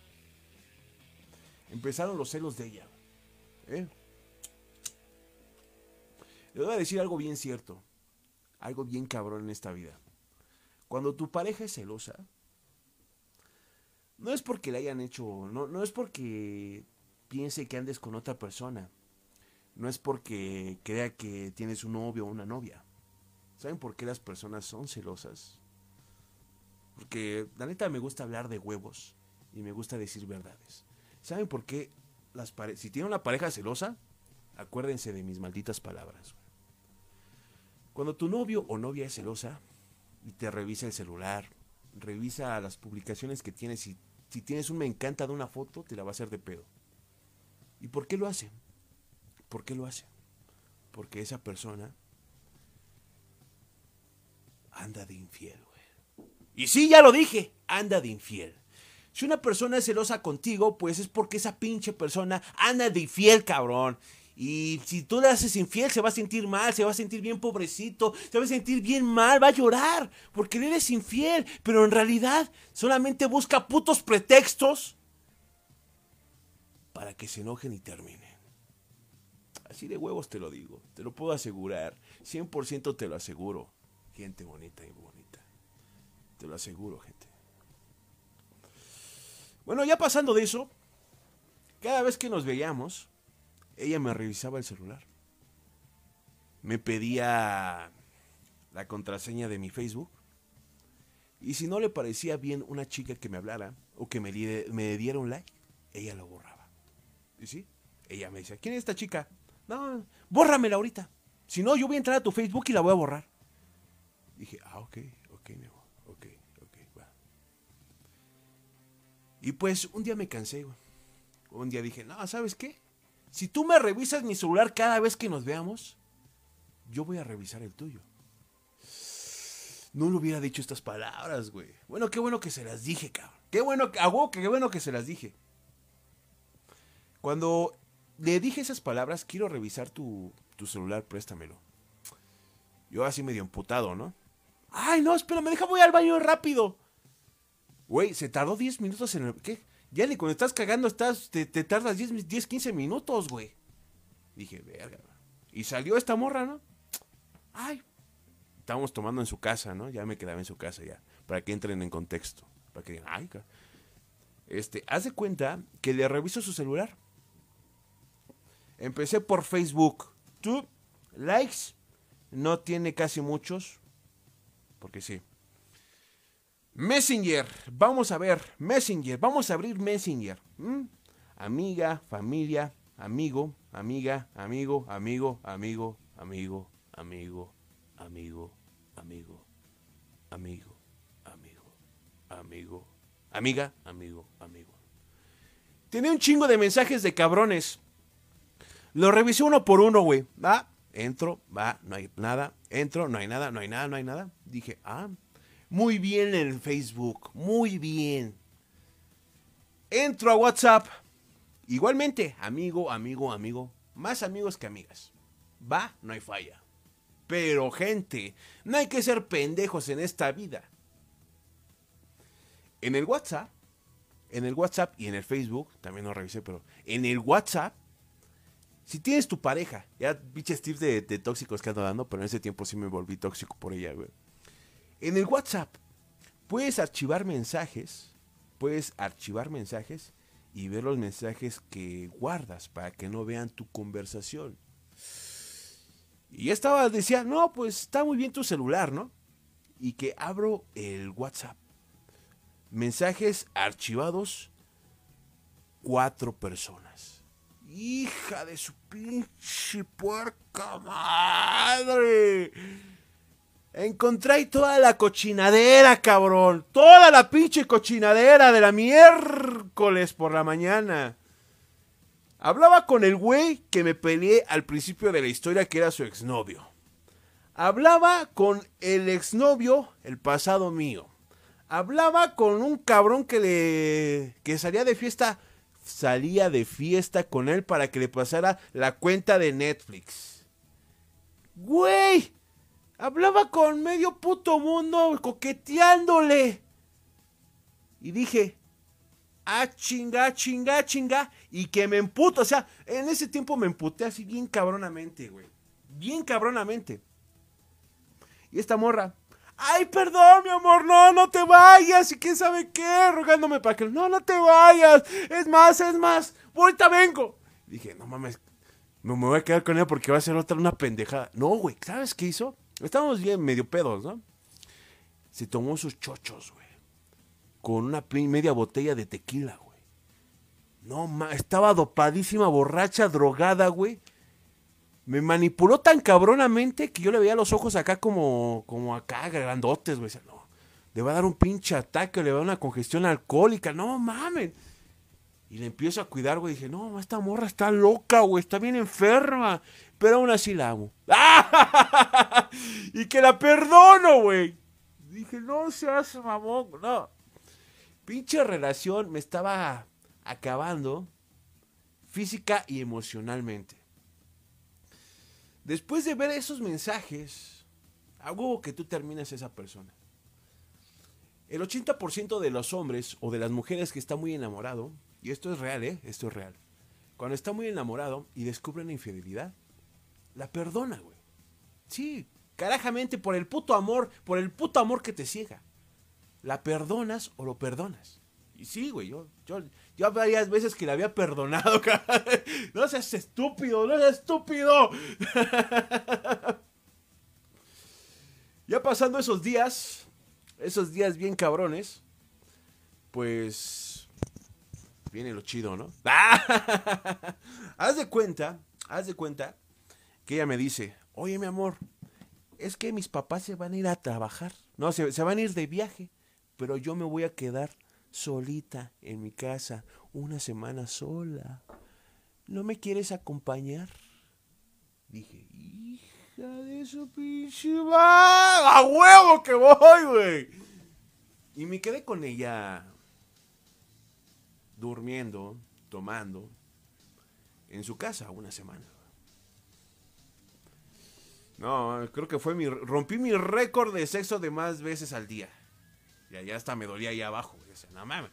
Empezaron los celos de ella. ¿Eh? Le voy a decir algo bien cierto. Algo bien cabrón en esta vida. Cuando tu pareja es celosa, no es porque le hayan hecho, no, no es porque piense que andes con otra persona. No es porque crea que tienes un novio o una novia. ¿Saben por qué las personas son celosas? Porque la neta me gusta hablar de huevos y me gusta decir verdades. ¿Saben por qué? Las pare- si tienen una pareja celosa, acuérdense de mis malditas palabras. Cuando tu novio o novia es celosa y te revisa el celular, revisa las publicaciones que tienes y si tienes un me encanta de una foto, te la va a hacer de pedo. ¿Y por qué lo hace? ¿Por qué lo hace? Porque esa persona anda de infiel, güey. Y sí, ya lo dije, anda de infiel. Si una persona es celosa contigo, pues es porque esa pinche persona anda de infiel, cabrón. Y si tú le haces infiel, se va a sentir mal, se va a sentir bien pobrecito, se va a sentir bien mal, va a llorar, porque le eres infiel. Pero en realidad solamente busca putos pretextos para que se enojen y terminen. Así de huevos te lo digo, te lo puedo asegurar, cien por ciento te lo aseguro. Gente bonita y bonita, te lo aseguro, gente. Bueno, ya pasando de eso, cada vez que nos veíamos, ella me revisaba el celular. Me pedía la contraseña de mi Facebook. Y si no le parecía bien una chica que me hablara o que me, me diera un like, ella lo borraba. ¿Y sí? Ella me decía, ¿quién es esta chica? No, bórramela ahorita. Si no, yo voy a entrar a tu Facebook y la voy a borrar. Dije, ah, ok, ok, mi amor, ok, ok, va. Y pues un día me cansé, güey. Un día dije, no, ¿sabes qué? Si tú me revisas mi celular cada vez que nos veamos, yo voy a revisar el tuyo. No le hubiera dicho estas palabras, güey. Bueno, qué bueno que se las dije, cabrón. Qué bueno, hago, qué bueno que se las dije. Cuando le dije esas palabras, quiero revisar tu, tu celular, préstamelo. Yo así medio emputado, ¿no? Ay, no, espérame, deja, voy al baño rápido. Güey, se tardó diez minutos en el... ¿Qué? Ya ni cuando estás cagando estás, te, te tardas diez, quince minutos, güey. Dije, verga. Y salió esta morra, ¿no? Ay. Estábamos tomando en su casa, ¿no? Ya me quedaba en su casa ya. Para que entren en contexto. Para que digan, ay, ca... Este, haz de cuenta que le reviso su celular. Empecé por Facebook. Tú, likes, no tiene casi muchos. Porque sí. Messenger, vamos a ver, Messenger, vamos a abrir Messenger. ¿Mm? Amiga, familia, amigo, amiga, amigo, amigo, amigo, amigo, amigo, amigo, amigo, amigo, amigo, amigo, amiga, amigo, amigo. Tenía un chingo de mensajes de cabrones. Lo revisé uno por uno, güey. Va, entro, va, no hay nada. Entro, no hay nada, no hay nada, no hay nada. Dije, ah, muy bien en Facebook, muy bien. Entro a WhatsApp. Igualmente, amigo, amigo, amigo. Más amigos que amigas. Va, no hay falla. Pero, gente, no hay que ser pendejos en esta vida. En el WhatsApp, en el WhatsApp y en el Facebook, también lo revisé, pero en el WhatsApp, si tienes tu pareja, ya pinches tips de, de tóxicos que ando dando, pero en ese tiempo sí me volví tóxico por ella, güey. En el WhatsApp puedes archivar mensajes, puedes archivar mensajes y ver los mensajes que guardas para que no vean tu conversación. Y ya estaba, decía, no, pues está muy bien tu celular, ¿no? Y que abro el WhatsApp. Mensajes archivados, cuatro personas. Hija de su pinche puerca madre. Encontré ahí toda la cochinadera, cabrón. Toda la pinche cochinadera de la miércoles por la mañana. Hablaba con el güey que me peleé al principio de la historia, que era su exnovio. Hablaba con el exnovio, el pasado mío. Hablaba con un cabrón que le que salía de fiesta. Salía de fiesta con él para que le pasara la cuenta de Netflix. Güey. Hablaba con medio puto mundo coqueteándole. Y dije, ah, chinga, chinga, chinga. Y que me emputo. O sea, en ese tiempo me emputé así bien cabronamente, güey. Bien cabronamente. Y esta morra, ay, perdón, mi amor, no, no te vayas. Y quién sabe qué, rogándome para que, no, no te vayas. Es más, es más, ahorita vengo. Dije, no mames, no me voy a quedar con ella porque va a ser otra una pendejada. No, güey, ¿sabes qué hizo? Estábamos bien medio pedos, ¿no? Se tomó sus chochos, güey. con una media botella de tequila, güey. No, ma, estaba dopadísima, borracha, drogada, güey. Me manipuló tan cabronamente que yo le veía los ojos acá como, como acá, grandotes, güey. No, le va a dar un pinche ataque, le va a dar una congestión alcohólica. No, mames. Y le empiezo a cuidar, güey. Dije, no, esta morra está loca, güey. Está bien enferma. Pero aún así la amo. Y que la perdono, güey. Dije, no seas mamón. No. Pinche relación me estaba acabando física y emocionalmente. Después de ver esos mensajes, a huevo que tú terminas esa persona. El ochenta por ciento de los hombres o de las mujeres que está muy enamorado, y esto es real, ¿eh? Esto es real. Cuando está muy enamorado y descubre una infidelidad, la perdona, güey. Sí, carajamente, por el puto amor, por el puto amor que te ciega. ¿La perdonas o lo perdonas? Y sí, güey, yo, yo, yo varias veces que la había perdonado, cabrón. No seas estúpido, no seas estúpido. Ya pasando esos días, esos días bien cabrones, pues viene lo chido, ¿no? Haz de cuenta, haz de cuenta que ella me dice, oye, mi amor, es que mis papás se van a ir a trabajar. No, se, se van a ir de viaje, pero yo me voy a quedar solita en mi casa una semana sola. ¿No me quieres acompañar? Dije, hija de su pinche madre, a huevo que voy, güey. Y me quedé con ella durmiendo, tomando en su casa una semana. No, creo que fue mi... Rompí mi récord de sexo de más veces al día. Ya, ya hasta me dolía ahí abajo. Decía, no mames.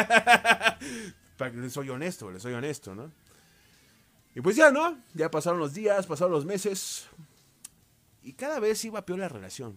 Le soy honesto, le soy honesto, ¿no? Y pues ya, ¿no? Ya pasaron los días, pasaron los meses. Y cada vez iba peor la relación.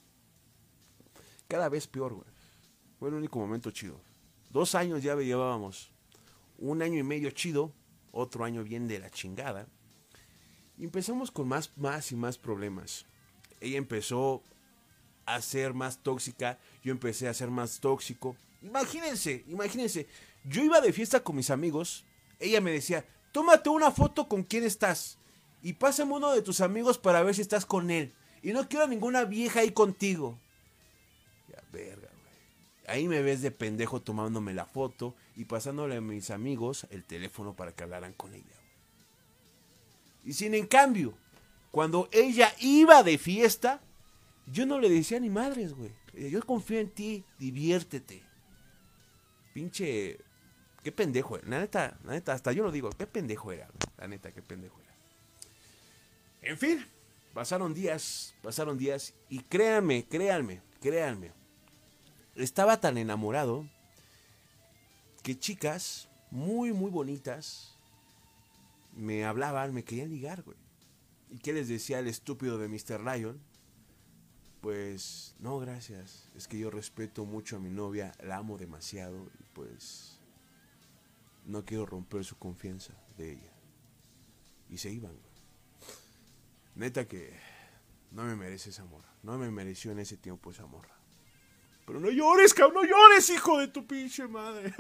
Cada vez peor, güey. Fue el único momento chido. Dos años ya llevábamos. Un año y medio chido. Otro año bien de la chingada. Y empezamos con más, más y más problemas. Ella empezó a ser más tóxica. Yo empecé a ser más tóxico. Imagínense, imagínense. Yo iba de fiesta con mis amigos. Ella me decía, tómate una foto con quién estás. Y pásame uno de tus amigos para ver si estás con él. Y no quiero ninguna vieja ahí contigo. Ya, verga, güey. Ahí me ves de pendejo tomándome la foto y pasándole a mis amigos el teléfono para que hablaran con ella. Y sin en cambio, cuando ella iba de fiesta, yo no le decía ni madres, güey. Yo confío en ti, diviértete. Pinche... Qué pendejo era. La neta, la neta, hasta yo lo digo, qué pendejo era, güey. La neta, qué pendejo era. En fin, pasaron días, pasaron días. Y créanme, créanme, créanme. Estaba tan enamorado que chicas muy, muy bonitas me hablaban, me querían ligar, güey. ¿Y qué les decía el estúpido de mister Lion? Pues, no, gracias. Es que yo respeto mucho a mi novia, la amo demasiado y pues no quiero romper su confianza de ella. Y se iban, güey. Neta que no me merece esa morra. No me mereció en ese tiempo esa morra. Pero no llores, cabrón, no llores, hijo de tu pinche madre.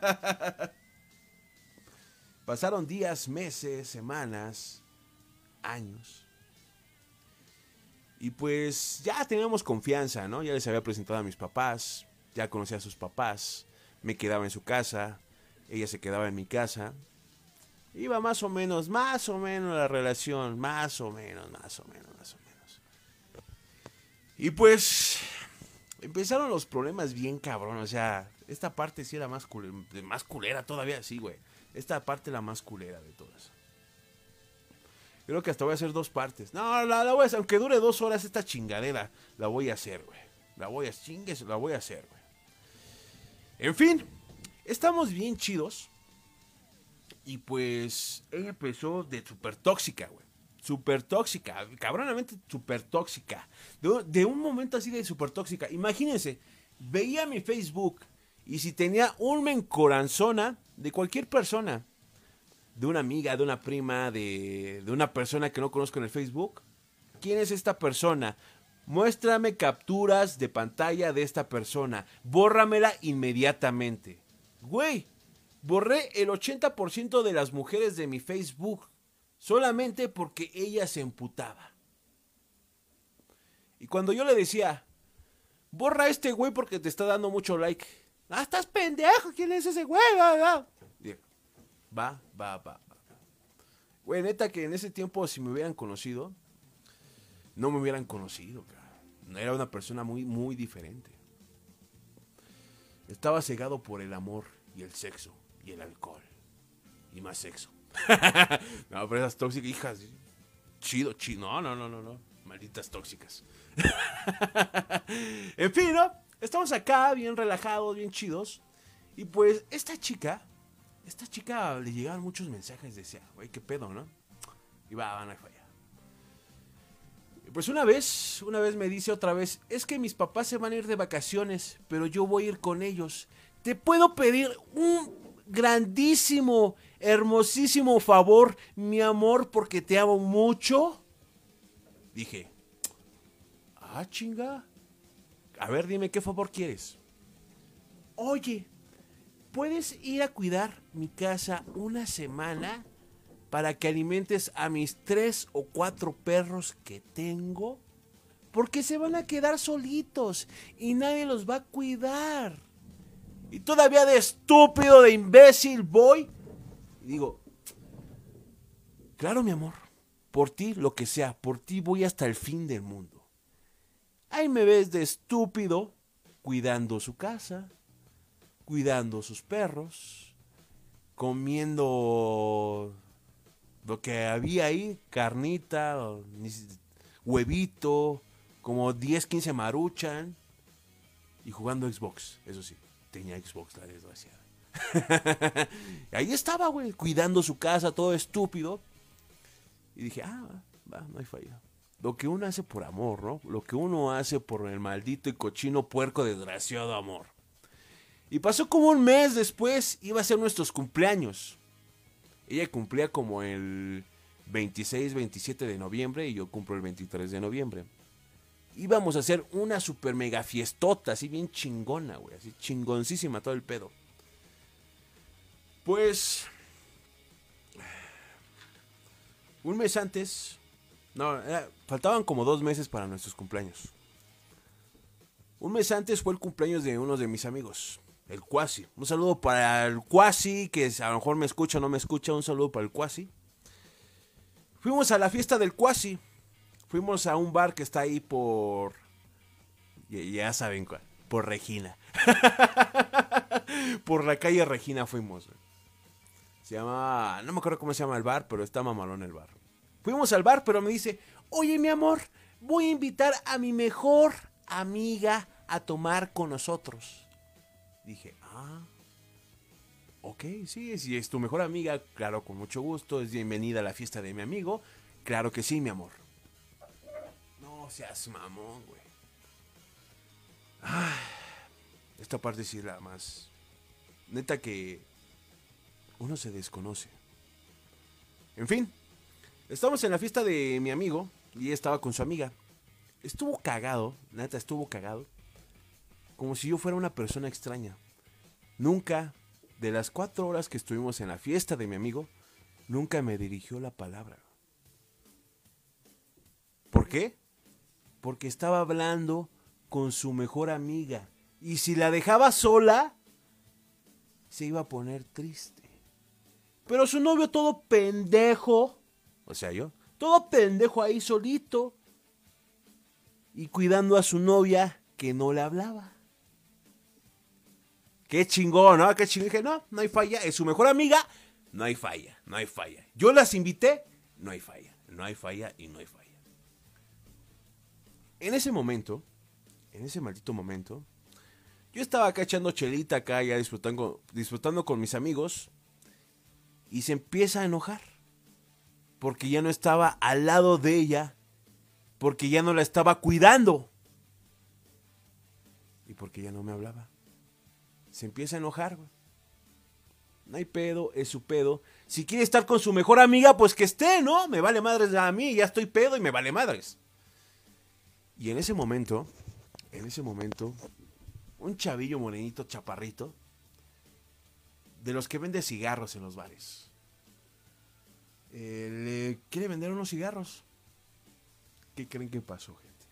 Pasaron días, meses, semanas, años. Y pues ya teníamos confianza, ¿no? Ya les había presentado a mis papás, ya conocía a sus papás, me quedaba en su casa, ella se quedaba en mi casa. Iba más o menos, más o menos la relación, más o menos, más o menos, más o menos. Y pues empezaron los problemas bien cabrón, o sea, esta parte sí era más culera, más culera todavía, sí, güey. Esta parte la más culera de todas. Creo que hasta voy a hacer dos partes. No, la, la voy a hacer, aunque dure dos horas esta chingadera, la voy a hacer, güey. La voy a chingues, la voy a hacer, güey. En fin, estamos bien chidos. Y pues, ella empezó de súper tóxica, güey. Súper tóxica, cabronamente súper tóxica. De, de un momento así de súper tóxica. Imagínense, veía mi Facebook y si tenía un mencoranzona de cualquier persona, de una amiga, de una prima, de, de una persona que no conozco en el Facebook. ¿Quién es esta persona? muéstrame capturas de pantalla de esta persona, bórramela inmediatamente. Güey, borré el ochenta por ciento de las mujeres de mi Facebook solamente porque ella se emputaba. Y cuando yo le decía, borra a este güey porque te está dando mucho like. Ah, estás pendejo, ¿quién es ese güey? Va, va, va, va. Güey, neta que en ese tiempo si me hubieran conocido, no me hubieran conocido, cara. Era una persona muy, muy diferente. Estaba cegado por el amor y el sexo y el alcohol. Y más sexo. No, pero esas tóxicas, hijas. Chido, chido. No, no, no, no, no. Malditas tóxicas. En fin, ¿no? Estamos acá bien relajados, bien chidos. Y pues esta chica, esta chica le llegaban muchos mensajes. Decía, güey, qué pedo, ¿no? Y va, van a fallar. Pues una vez, una vez me dice otra vez, es que mis papás se van a ir de vacaciones, pero yo voy a ir con ellos. ¿Te puedo pedir un grandísimo, hermosísimo favor, mi amor, porque te amo mucho? Dije, ah, chinga. A ver, dime, ¿qué favor quieres? Oye, ¿puedes ir a cuidar mi casa una semana para que alimentes a mis tres o cuatro perros que tengo? Porque se van a quedar solitos y nadie los va a cuidar. Y todavía de estúpido, de imbécil voy y digo, claro, mi amor, por ti lo que sea, por ti voy hasta el fin del mundo. Ahí me ves de estúpido cuidando su casa, cuidando sus perros, comiendo lo que había ahí, carnita, huevito, como diez, quince Maruchan y jugando Xbox, eso sí, tenía Xbox la desgraciada. Ahí estaba, güey, cuidando su casa, todo estúpido. Y dije, ah, va, va, no hay falla. Lo que uno hace por amor, ¿no? Lo que uno hace por el maldito y cochino puerco desgraciado amor. Y pasó como un mes después, iba a ser nuestros cumpleaños. Ella cumplía como el veintiséis, veintisiete de noviembre y yo cumplo el veintitrés de noviembre. Íbamos a hacer una super mega fiestota, así bien chingona, güey, así chingoncísima todo el pedo. Pues un mes antes, no, era, faltaban como dos meses para nuestros cumpleaños. Un mes antes fue el cumpleaños de uno de mis amigos, el Cuasi. Un saludo para el Cuasi, que a lo mejor me escucha o no me escucha, un saludo para el Cuasi. Fuimos a la fiesta del Cuasi. Fuimos a un bar que está ahí por... Ya, ya saben cuál, por Regina. Por la calle Regina fuimos. Se llama... No me acuerdo cómo se llama el bar, pero está mamalón el bar. Fuimos al bar, pero me dice, oye, mi amor, voy a invitar a mi mejor amiga a tomar con nosotros. Dije, ah, ok, sí, si es tu mejor amiga, claro, con mucho gusto, es bienvenida a la fiesta de mi amigo. Claro que sí, mi amor. No seas mamón, güey. Ay, esta parte sí es la más... Neta que uno se desconoce. En fin, estamos en la fiesta de mi amigo y ella estaba con su amiga. Estuvo cagado, neta, estuvo cagado. Como si yo fuera una persona extraña. Nunca, de las cuatro horas que estuvimos en la fiesta de mi amigo, nunca me dirigió la palabra. ¿Por qué? Porque estaba hablando con su mejor amiga. Y si la dejaba sola, se iba a poner triste. Pero su novio todo pendejo, o sea yo, todo pendejo ahí solito. Y cuidando a su novia que no le hablaba. Qué chingón, ¿no? Qué chingón. Dije, no, no hay falla. Es su mejor amiga, no hay falla, no hay falla. Yo las invité, no hay falla. No hay falla y no hay falla. En ese momento, en ese maldito momento, yo estaba acá echando chelita acá, ya disfrutando, disfrutando con mis amigos. Y se empieza a enojar. Porque ya no estaba al lado de ella. Porque ya no la estaba cuidando. Y porque ya no me hablaba. Se empieza a enojar, güey. No hay pedo, es su pedo. Si quiere estar con su mejor amiga, pues que esté, ¿no? Me vale madres a mí, ya estoy pedo y me vale madres. Y en ese momento, en ese momento, un chavillo morenito, chaparrito, de los que vende cigarros en los bares, eh, le quiere vender unos cigarros. ¿Qué creen que pasó, gente?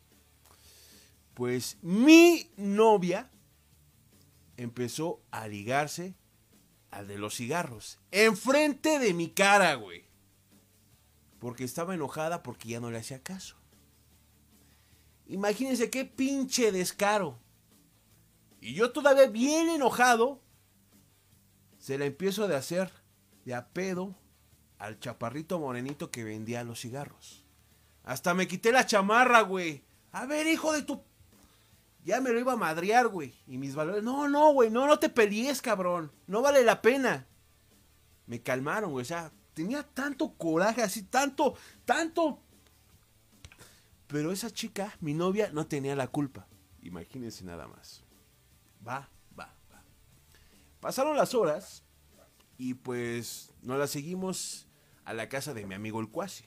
Pues mi novia empezó a ligarse al de los cigarros. Enfrente de mi cara, güey. Porque estaba enojada porque ya no le hacía caso. Imagínense qué pinche descaro. Y yo todavía bien enojado, se la empiezo de hacer de a pedo al chaparrito morenito que vendía los cigarros. Hasta me quité la chamarra, güey. A ver, hijo de tu... Ya me lo iba a madrear, güey. Y mis valores... No, no, güey. No, no te pelees, cabrón. No vale la pena. Me calmaron, güey. O sea, tenía tanto coraje, así, tanto, tanto... Pero esa chica, mi novia, no tenía la culpa. Imagínense nada más. Va, va, va. Pasaron las horas y pues nos la seguimos a la casa de mi amigo el Cuasi.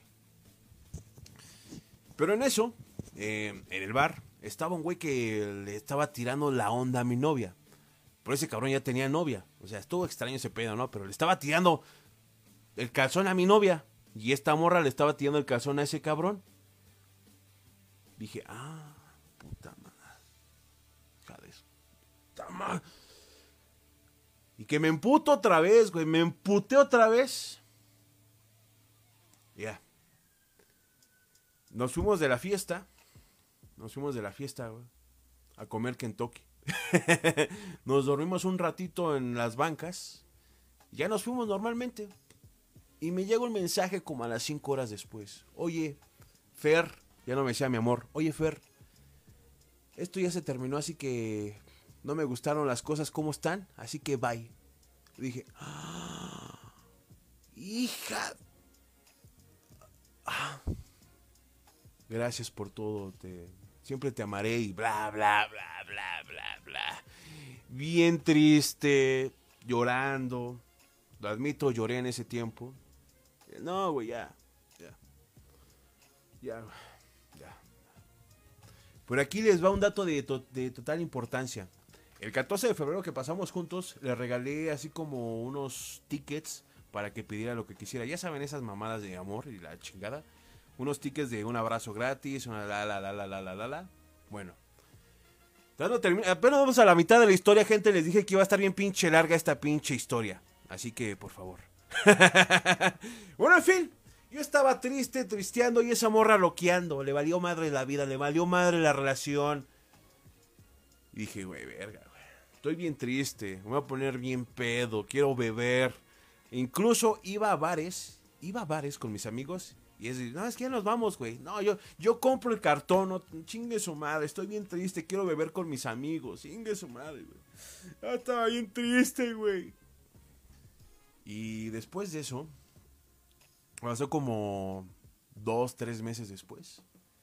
Pero en eso, eh, en el bar, estaba un güey que le estaba tirando la onda a mi novia. Pero ese cabrón ya tenía novia. O sea, estuvo extraño ese pedo, ¿no? Pero le estaba tirando el calzón a mi novia. Y esta morra le estaba tirando el calzón a ese cabrón. Dije, ah, puta madre. Hija de eso. Puta madre. Y que me emputo otra vez, güey. Me emputé otra vez. Ya. Yeah. Nos fuimos de la fiesta. Nos fuimos de la fiesta, güey, a comer Kentucky. Nos dormimos un ratito en las bancas. Ya nos fuimos normalmente. Y me llega un mensaje como a las cinco horas después. Oye, Fer, ya no me decía mi amor. Oye, Fer, esto ya se terminó, así que no me gustaron las cosas como están, así que bye. Y dije, ah, hija. Ah, gracias por todo, te... siempre te amaré y bla, bla, bla, bla, bla, bla. Bien triste, llorando. Lo admito, lloré en ese tiempo. No, güey, ya. Ya. Ya, ya. Por aquí les va un dato de, to de total importancia. El catorce de febrero que pasamos juntos, le regalé así como unos tickets para que pidiera lo que quisiera. Ya saben, esas mamadas de amor y la chingada. Unos tickets de un abrazo gratis, una la la la la la la la la. Bueno. Apenas vamos a la mitad de la historia, gente. Les dije que iba a estar bien pinche larga esta pinche historia. Así que, por favor. Bueno, en fin. Yo estaba triste, tristeando y esa morra loqueando. Le valió madre la vida, le valió madre la relación. Y dije, güey, verga, güey. Estoy bien triste, me voy a poner bien pedo, quiero beber. Incluso iba a bares, iba a bares con mis amigos. Y es decir, no, es que ya nos vamos, güey. No, yo, yo compro el cartón, no, chingue su madre, estoy bien triste, quiero beber con mis amigos. Chingue su madre, güey. Ya estaba bien triste, güey. Y después de eso, pasó como dos, tres meses después.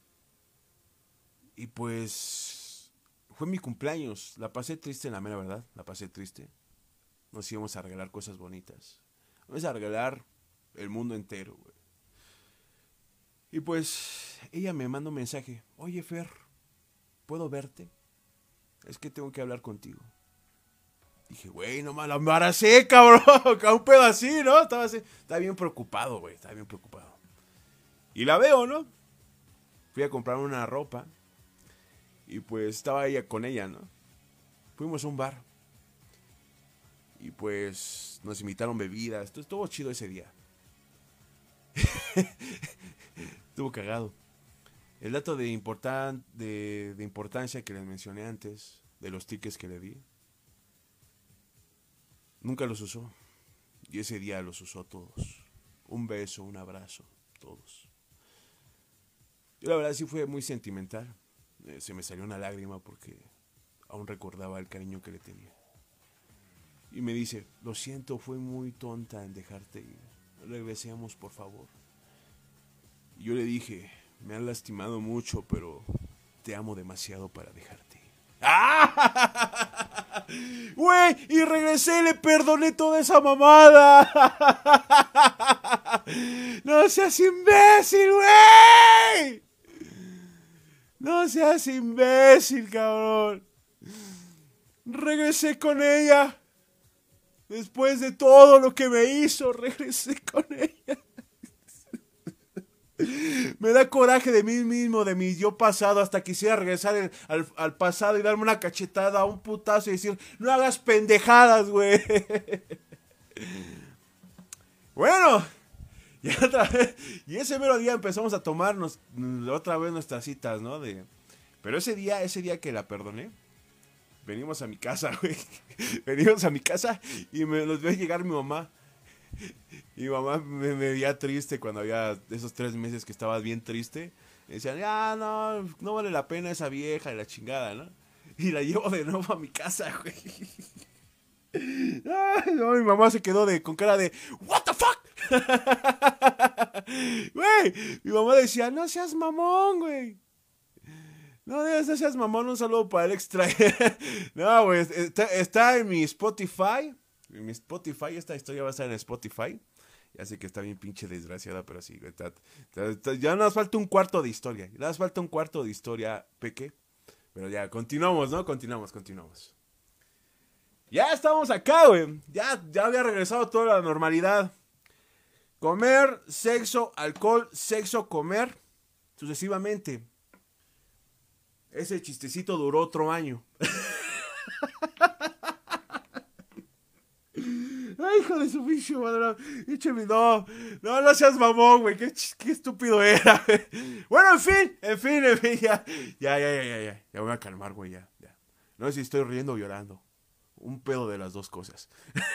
Y pues fue mi cumpleaños. La pasé triste, la mera verdad. La pasé triste. Nos íbamos a regalar cosas bonitas. Vamos a regalar el mundo entero, güey. Y pues ella me manda un mensaje. Oye, Fer, ¿puedo verte? Es que tengo que hablar contigo. Dije, güey, no me la embaracé, cabrón. Un pedo así, ¿no? Estaba así. Estaba bien preocupado, güey. Estaba bien preocupado. Y la veo, ¿no? Fui a comprar una ropa. Y pues estaba ella con ella, ¿no? Fuimos a un bar. Y pues nos invitaron bebidas. Estuvo chido ese día. Estuvo cagado. El dato de, importan, de, de importancia que les mencioné antes, de los tickets que le di, nunca los usó. Y ese día los usó todos. Un beso, un abrazo, todos. Yo la verdad sí fue muy sentimental. Eh, se me salió una lágrima porque aún recordaba el cariño que le tenía. Y me dice, lo siento, fue muy tonta en dejarte ir. Regresemos, por favor. Y yo le dije, me has lastimado mucho, pero te amo demasiado para dejarte ir. ¡Ah! Güey, y regresé y le perdoné toda esa mamada. No seas imbécil, güey. No seas imbécil, cabrón. Regresé con ella. Después de todo lo que me hizo, regresé con ella. Me da coraje de mí mismo, de mi yo pasado. Hasta quisiera regresar el, al, al pasado y darme una cachetada, un putazo y decir, no hagas pendejadas, güey. Bueno, y, otra vez, y ese mero día empezamos a tomarnos otra vez nuestras citas, ¿no? De, pero ese día, ese día que la perdoné, venimos a mi casa, güey. Venimos a mi casa y me nos ve llegar mi mamá. Y mi mamá me, me veía triste cuando había esos tres meses que estaba bien triste. Me decían, ah, no, no vale la pena esa vieja y la chingada, ¿no? Y la llevo de nuevo a mi casa, güey. Ay, no, mi mamá se quedó de, con cara de, what the fuck? Güey, mi mamá decía, no seas mamón, güey. No, no seas mamón, un saludo para el extra. No, güey, está, está en mi Spotify. En mi Spotify, esta historia va a estar en Spotify. Ya sé que está bien pinche desgraciada, pero sí, güey. Está, está, está, ya nos falta un cuarto de historia. Ya nos falta un cuarto de historia, Peque. Pero ya, continuamos, ¿no? Continuamos, continuamos. Ya estamos acá, güey. Ya, ya había regresado toda la normalidad. Comer, sexo, alcohol, sexo, comer. Sucesivamente. Ese chistecito duró otro año. Ay, hijo de su pinche madre. Écheme, no. No, no seas mamón, güey. Qué, qué estúpido era, güey. Bueno, en fin, en fin, en fin. Ya, ya, ya, ya, ya. Ya, ya me voy a calmar, güey, ya, ya. No sé si estoy riendo o llorando. Un pedo de las dos cosas.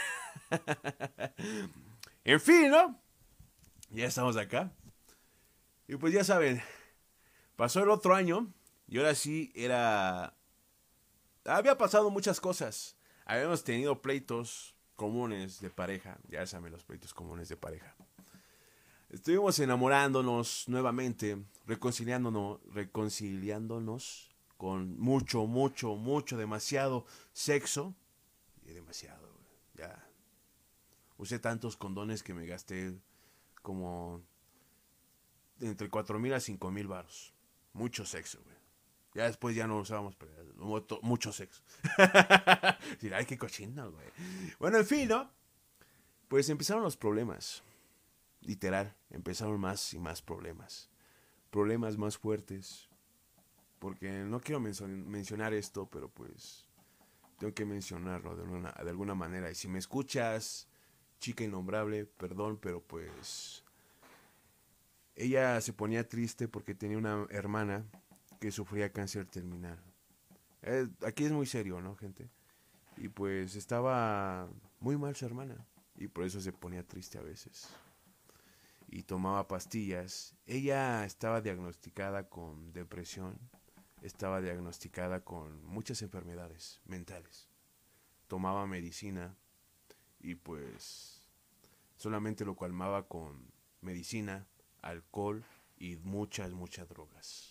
En fin, ¿no? Ya estamos acá. Y pues ya saben, pasó el otro año y ahora sí era... Había pasado muchas cosas. Habíamos tenido pleitos comunes de pareja. Ya saben, los pleitos comunes de pareja. Estuvimos enamorándonos nuevamente, reconciliándonos, reconciliándonos con mucho, mucho, mucho, demasiado sexo. Y demasiado, ya. Usé tantos condones que me gasté como entre cuatro mil a cinco mil varos. Mucho sexo, güey. Ya después ya no usábamos, pero mucho sexo. Ay, qué cochino, güey. Bueno, en fin, ¿no? Pues empezaron los problemas. Literal, empezaron más y más problemas. Problemas más fuertes. Porque no quiero mencionar, mencionar esto, pero pues tengo que mencionarlo de, una, de alguna manera. Y si me escuchas, chica innombrable, perdón, pero pues ella se ponía triste porque tenía una hermana que sufría cáncer terminal. Eh, aquí es muy serio, ¿no, gente? Y pues estaba muy mal su hermana y por eso se ponía triste a veces. Y tomaba pastillas. Ella estaba diagnosticada con depresión, estaba diagnosticada con muchas enfermedades mentales. Tomaba medicina y pues solamente lo calmaba con medicina, alcohol y muchas, muchas drogas.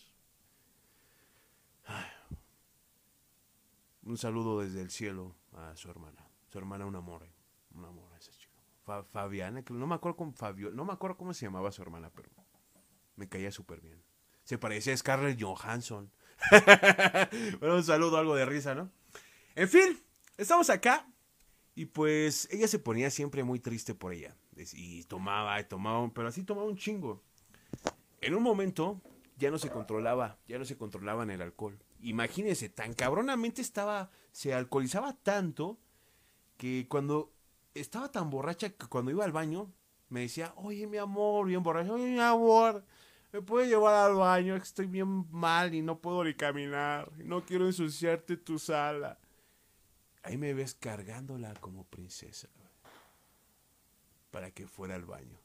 Un saludo desde el cielo a su hermana. Su hermana un amor, un amor esa chica. Fa- Fabiana, que no me acuerdo cómo Fabio, no me acuerdo cómo se llamaba su hermana, pero me caía súper bien. Se parecía a Scarlett Johansson. Bueno, un saludo, algo de risa, ¿no? En fin, estamos acá. Y pues ella se ponía siempre muy triste por ella. Y tomaba, y tomaba, pero así tomaba un chingo. En un momento ya no se controlaba, ya no se controlaba en el alcohol. Imagínense, tan cabronamente estaba, se alcoholizaba tanto que cuando estaba tan borracha que cuando iba al baño me decía, oye mi amor, bien borracho, oye mi amor, ¿me puedes llevar al baño? Estoy bien mal y no puedo ni caminar, y no quiero ensuciarte tu sala. Ahí me ves cargándola como princesa para que fuera al baño.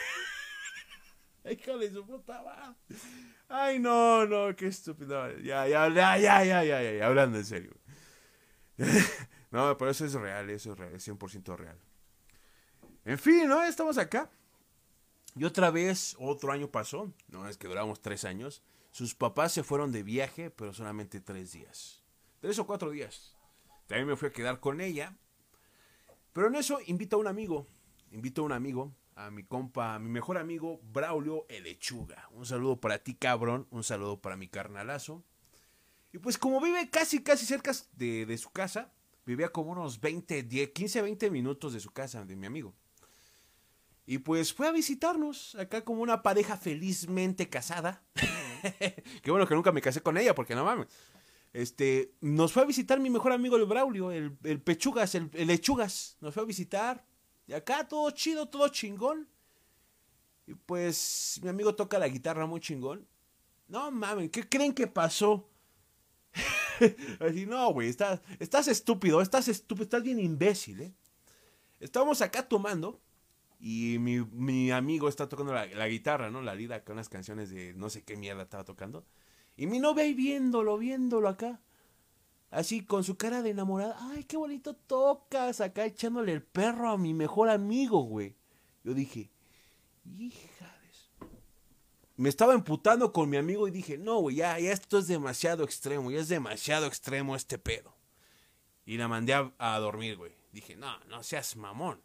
Hijo de su puta madre. Ay, no, no, qué estúpido. Ya, ya, ya, ya, ya, ya, ya, ya, hablando en serio. No, pero eso es real, eso es real, es cien por ciento real. En fin, ¿no? Estamos acá. Y otra vez, otro año pasó. No, es que duramos tres años. Sus papás se fueron de viaje, pero solamente tres días. Tres o cuatro días. También me fui a quedar con ella. Pero en eso invito a un amigo. Invito a un amigo a mi compa, a mi mejor amigo Braulio el Lechuga. Un saludo para ti, cabrón. Un saludo para mi carnalazo. Y pues como vive casi, casi cerca de, de su casa, vivía como unos veinte, diez, quince, veinte minutos de su casa, de mi amigo. Y pues fue a visitarnos, acá como una pareja felizmente casada. Qué bueno que nunca me casé con ella, porque no mames. Este, nos fue a visitar mi mejor amigo el Braulio, el, el Pechugas, el, el Lechugas. Nos fue a visitar. Y acá todo chido, todo chingón. Y pues mi amigo toca la guitarra muy chingón. No mames, ¿qué creen que pasó? Así, no, güey, estás, estás estúpido, estás estúpido, estás bien imbécil, ¿eh? Estábamos acá tomando y mi, mi amigo está tocando la, la guitarra, ¿no? La lira, con unas canciones de no sé qué mierda estaba tocando. Y mi novia ahí viéndolo, viéndolo acá. Así, con su cara de enamorada. Ay, qué bonito tocas, acá echándole el perro a mi mejor amigo, güey. Yo dije, hija. Me estaba emputando con mi amigo y dije, no, güey, ya, ya esto es demasiado extremo, ya es demasiado extremo este pedo. Y la mandé a, a dormir, güey. Dije, no, no seas mamón.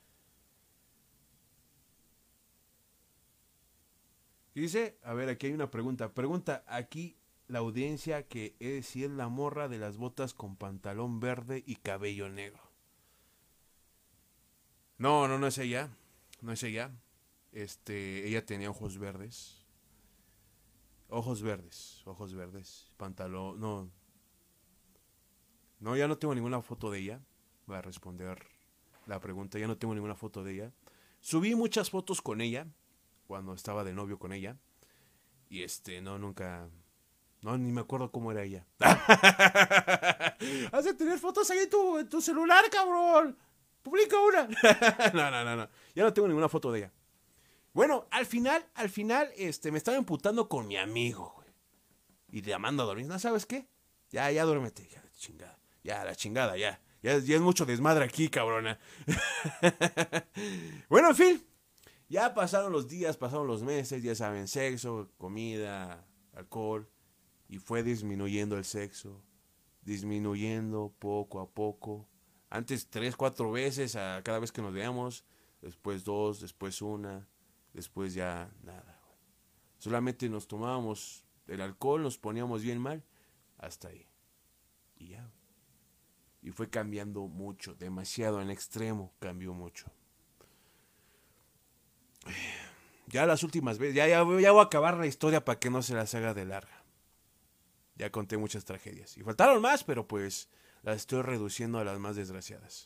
¿Qué dice? A ver, aquí hay una pregunta. Pregunta aquí la audiencia que es si es la morra de las botas con pantalón verde y cabello negro. No, no, no es ella. No es ella. Este, ella tenía ojos verdes. Ojos verdes, ojos verdes, pantalón, no. No, ya no tengo ninguna foto de ella. Voy a responder la pregunta, ya no tengo ninguna foto de ella. Subí muchas fotos con ella, cuando estaba de novio con ella. Y este, no, nunca, no, ni me acuerdo cómo era ella. Has de tener fotos ahí en tu, en tu celular, cabrón. Publica una. no, no, no, no, ya no tengo ninguna foto de ella. Bueno, al final, al final, este, me estaba emputando con mi amigo, güey. Y llamando a dormir. ¿No sabes qué? Ya, ya duérmete. Ya, la chingada. Ya, la chingada, ya. Ya, ya es mucho desmadre aquí, cabrona. Bueno, en fin. Ya pasaron los días, pasaron los meses, ya saben, sexo, comida, alcohol. Y fue disminuyendo el sexo. Disminuyendo poco a poco. Antes tres, cuatro veces a cada vez que nos veamos. Después dos, después una. Después ya nada, güey. Solamente nos tomábamos el alcohol, nos poníamos bien mal. Hasta ahí. Y ya, güey. Y fue cambiando mucho, demasiado, en extremo cambió mucho. Ya las últimas veces, ya, ya, ya voy a acabar la historia para que no se las haga de larga. Ya conté muchas tragedias. Y faltaron más, pero pues las estoy reduciendo a las más desgraciadas.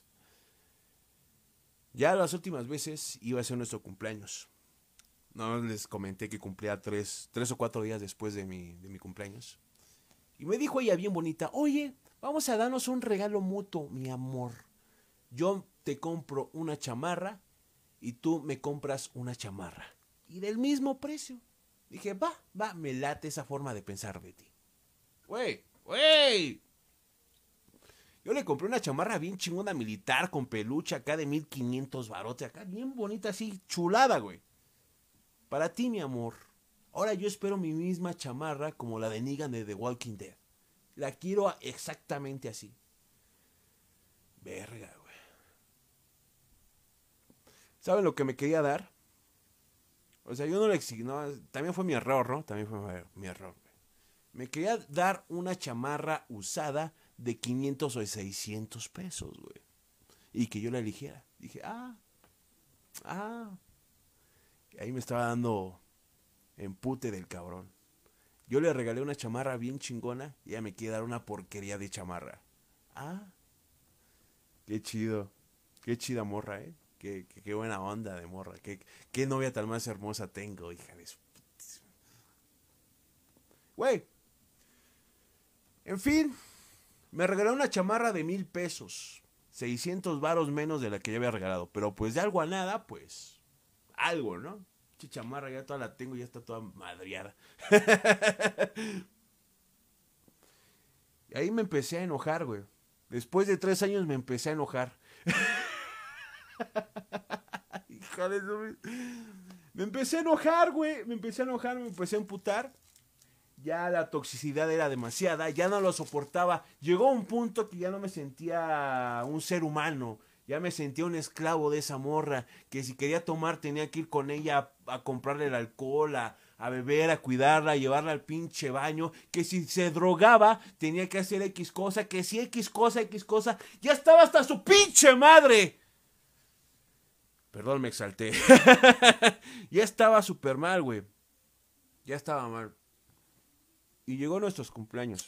Ya las últimas veces iba a ser nuestro cumpleaños. No les comenté que cumplía tres, tres o cuatro días después de mi, de mi cumpleaños. Y me dijo ella bien bonita, oye, vamos a darnos un regalo mutuo, mi amor. Yo te compro una chamarra y tú me compras una chamarra. Y del mismo precio. Dije, va, va, me late esa forma de pensar de ti. Güey, güey. Yo le compré una chamarra bien chingona militar con peluche acá de mil quinientos barotes, acá bien bonita así, chulada, güey. Para ti, mi amor. Ahora yo espero mi misma chamarra como la de Negan de The Walking Dead. La quiero exactamente así. Verga, güey. ¿Saben lo que me quería dar? O sea, yo no le exigí, no, también fue mi error, ¿no? También fue mi error, güey. Me quería dar una chamarra usada de quinientos o seiscientos pesos, güey. Y que yo la eligiera. Dije, ah, ah. Y ahí me estaba dando empute del cabrón. Yo le regalé una chamarra bien chingona y ella me quiere dar una porquería de chamarra. Ah, qué chido. Qué chida morra, ¿eh? Qué, qué, qué buena onda de morra. Qué, qué novia tan más hermosa tengo, hija de su... Güey. En fin, me regaló una chamarra de mil pesos. seiscientos varos menos de la que yo había regalado. Pero pues de algo a nada, pues... algo, ¿no? Che chamarra ya toda la tengo y ya está toda madreada. Y ahí me empecé a enojar, güey. Después de tres años me empecé a enojar. Hija de su... Me empecé a enojar, güey. Me empecé a enojar, me empecé a emputar. Ya la toxicidad era demasiada, ya no lo soportaba. Llegó un punto que ya no me sentía un ser humano. Ya me sentía un esclavo de esa morra, que si quería tomar tenía que ir con ella a, a comprarle el alcohol, a, a beber, a cuidarla, a llevarla al pinche baño, que si se drogaba tenía que hacer X cosa, que si X cosa, X cosa, ya estaba hasta su pinche madre. Perdón, me exalté. Ya estaba súper mal, güey. Ya estaba mal. Y llegó nuestros cumpleaños.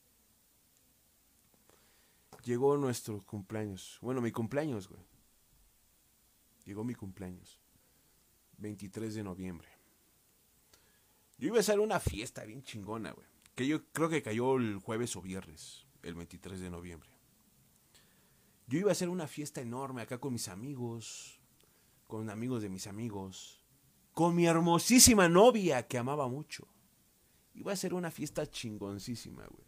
Llegó nuestros cumpleaños. Bueno, mi cumpleaños, güey. Llegó mi cumpleaños. veintitrés de noviembre. Yo iba a hacer una fiesta bien chingona, güey. Que yo creo que cayó el jueves o viernes, el veintitrés de noviembre. Yo iba a hacer una fiesta enorme acá con mis amigos, con amigos de mis amigos, con mi hermosísima novia que amaba mucho. Iba a ser una fiesta chingoncísima, güey.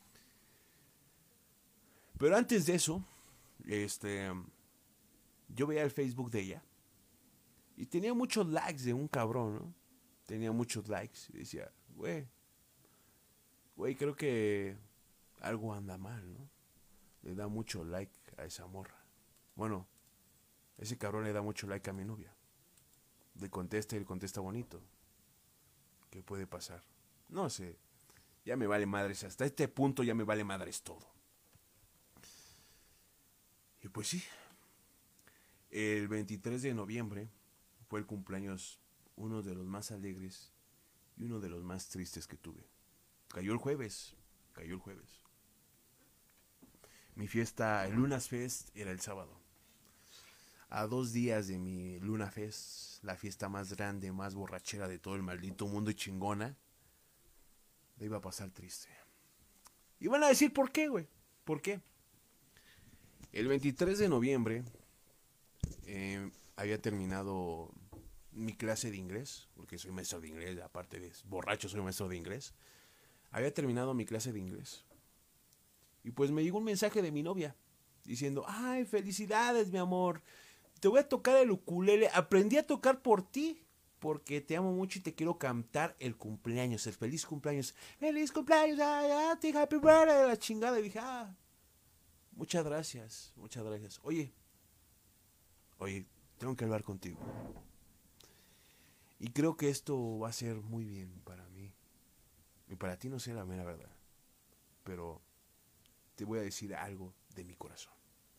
Pero antes de eso, este, yo veía el Facebook de ella y tenía muchos likes de un cabrón, ¿no? Tenía muchos likes y decía, güey, güey, creo que algo anda mal, ¿no? Le da mucho like a esa morra. Bueno, ese cabrón le da mucho like a mi novia. Le contesta y le contesta bonito. ¿Qué puede pasar? No sé. Ya me vale madres. Hasta este punto ya me vale madres todo. Y pues sí. El veintitrés de noviembre fue el cumpleaños, uno de los más alegres y uno de los más tristes que tuve. Cayó el jueves. Cayó el jueves. Mi fiesta, el Lunas Fest, era el sábado. A dos días de mi Luna Fest, la fiesta más grande, más borrachera de todo el maldito mundo y chingona, le iba a pasar triste. Y van a decir, ¿por qué, güey? ¿Por qué? El veintitrés de noviembre eh, había terminado mi clase de inglés, porque soy maestro de inglés, aparte de borracho soy maestro de inglés. Había terminado mi clase de inglés. Y pues me llegó un mensaje de mi novia, diciendo, ay, felicidades, mi amor. Te voy a tocar el ukulele. Aprendí a tocar por ti, porque te amo mucho y te quiero cantar el cumpleaños, el feliz cumpleaños. Feliz cumpleaños, ay, ay, happy birthday, la chingada. Y dije, ah, muchas gracias, muchas gracias. Oye, oye, tengo que hablar contigo. Y creo que esto va a ser muy bien para mí. Y para ti no sé la mera verdad. Pero te voy a decir algo de mi corazón.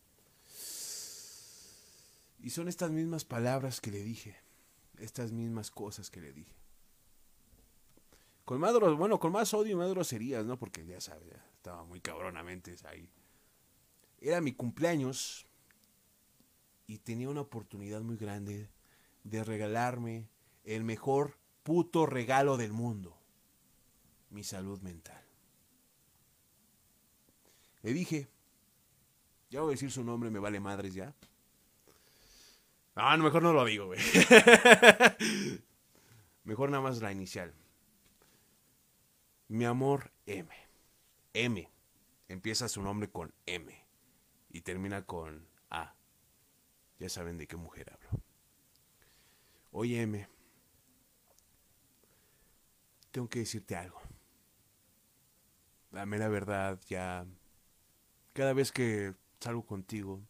Y son estas mismas palabras que le dije. Estas mismas cosas que le dije. Con más, bueno, con más odio y más groserías, ¿no? Porque ya sabes, ya estaba muy cabronamente ahí. Era mi cumpleaños y tenía una oportunidad muy grande de regalarme el mejor puto regalo del mundo. Mi salud mental. Le dije, ya voy a decir su nombre, me vale madres ya. Ah, no, mejor no lo digo, güey. Mejor nada más la inicial. Mi amor M. M. Empieza su nombre con M. Y termina con A. Ya saben de qué mujer hablo. Oye, M. Tengo que decirte algo. Dame la verdad, ya. Cada vez que salgo contigo,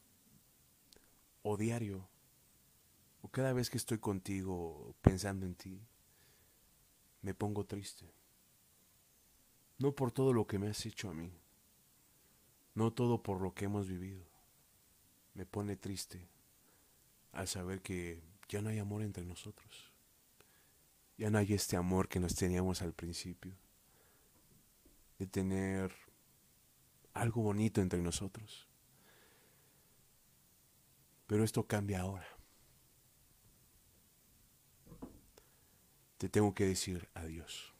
o diario, o cada vez que estoy contigo pensando en ti, me pongo triste. No por todo lo que me has hecho a mí, no todo por lo que hemos vivido. Me pone triste al saber que ya no hay amor entre nosotros. Ya no hay este amor que nos teníamos al principio, de tener algo bonito entre nosotros. Pero esto cambia ahora. Te tengo que decir adiós.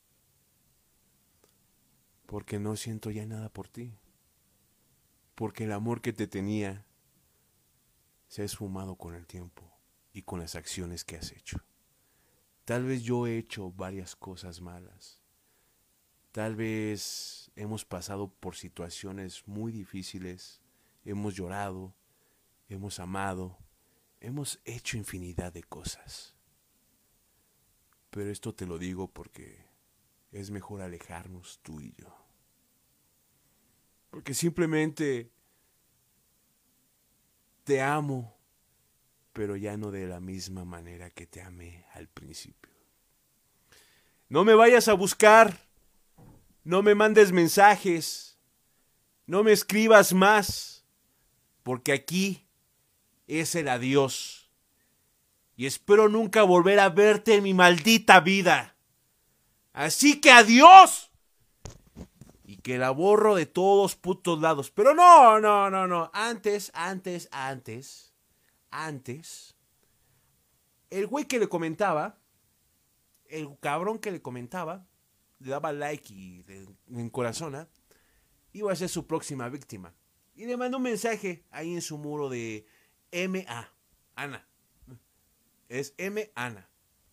Porque no siento ya nada por ti. Porque el amor que te tenía se ha esfumado con el tiempo y con las acciones que has hecho. Tal vez yo he hecho varias cosas malas. Tal vez hemos pasado por situaciones muy difíciles. Hemos llorado, hemos amado, hemos hecho infinidad de cosas. Pero esto te lo digo porque es mejor alejarnos tú y yo. Porque simplemente te amo, pero ya no de la misma manera que te amé al principio. No me vayas a buscar, no me mandes mensajes, no me escribas más, porque aquí es el adiós. Y espero nunca volver a verte en mi maldita vida. Así que adiós. Y que la borro de todos putos lados. Pero no, no, no, no. Antes, antes, antes, antes. El güey que le comentaba, el cabrón que le comentaba, le daba like y le encorazona, iba a ser su próxima víctima. Y le mandó un mensaje ahí en su muro de M A. Ana. Es M. Ana.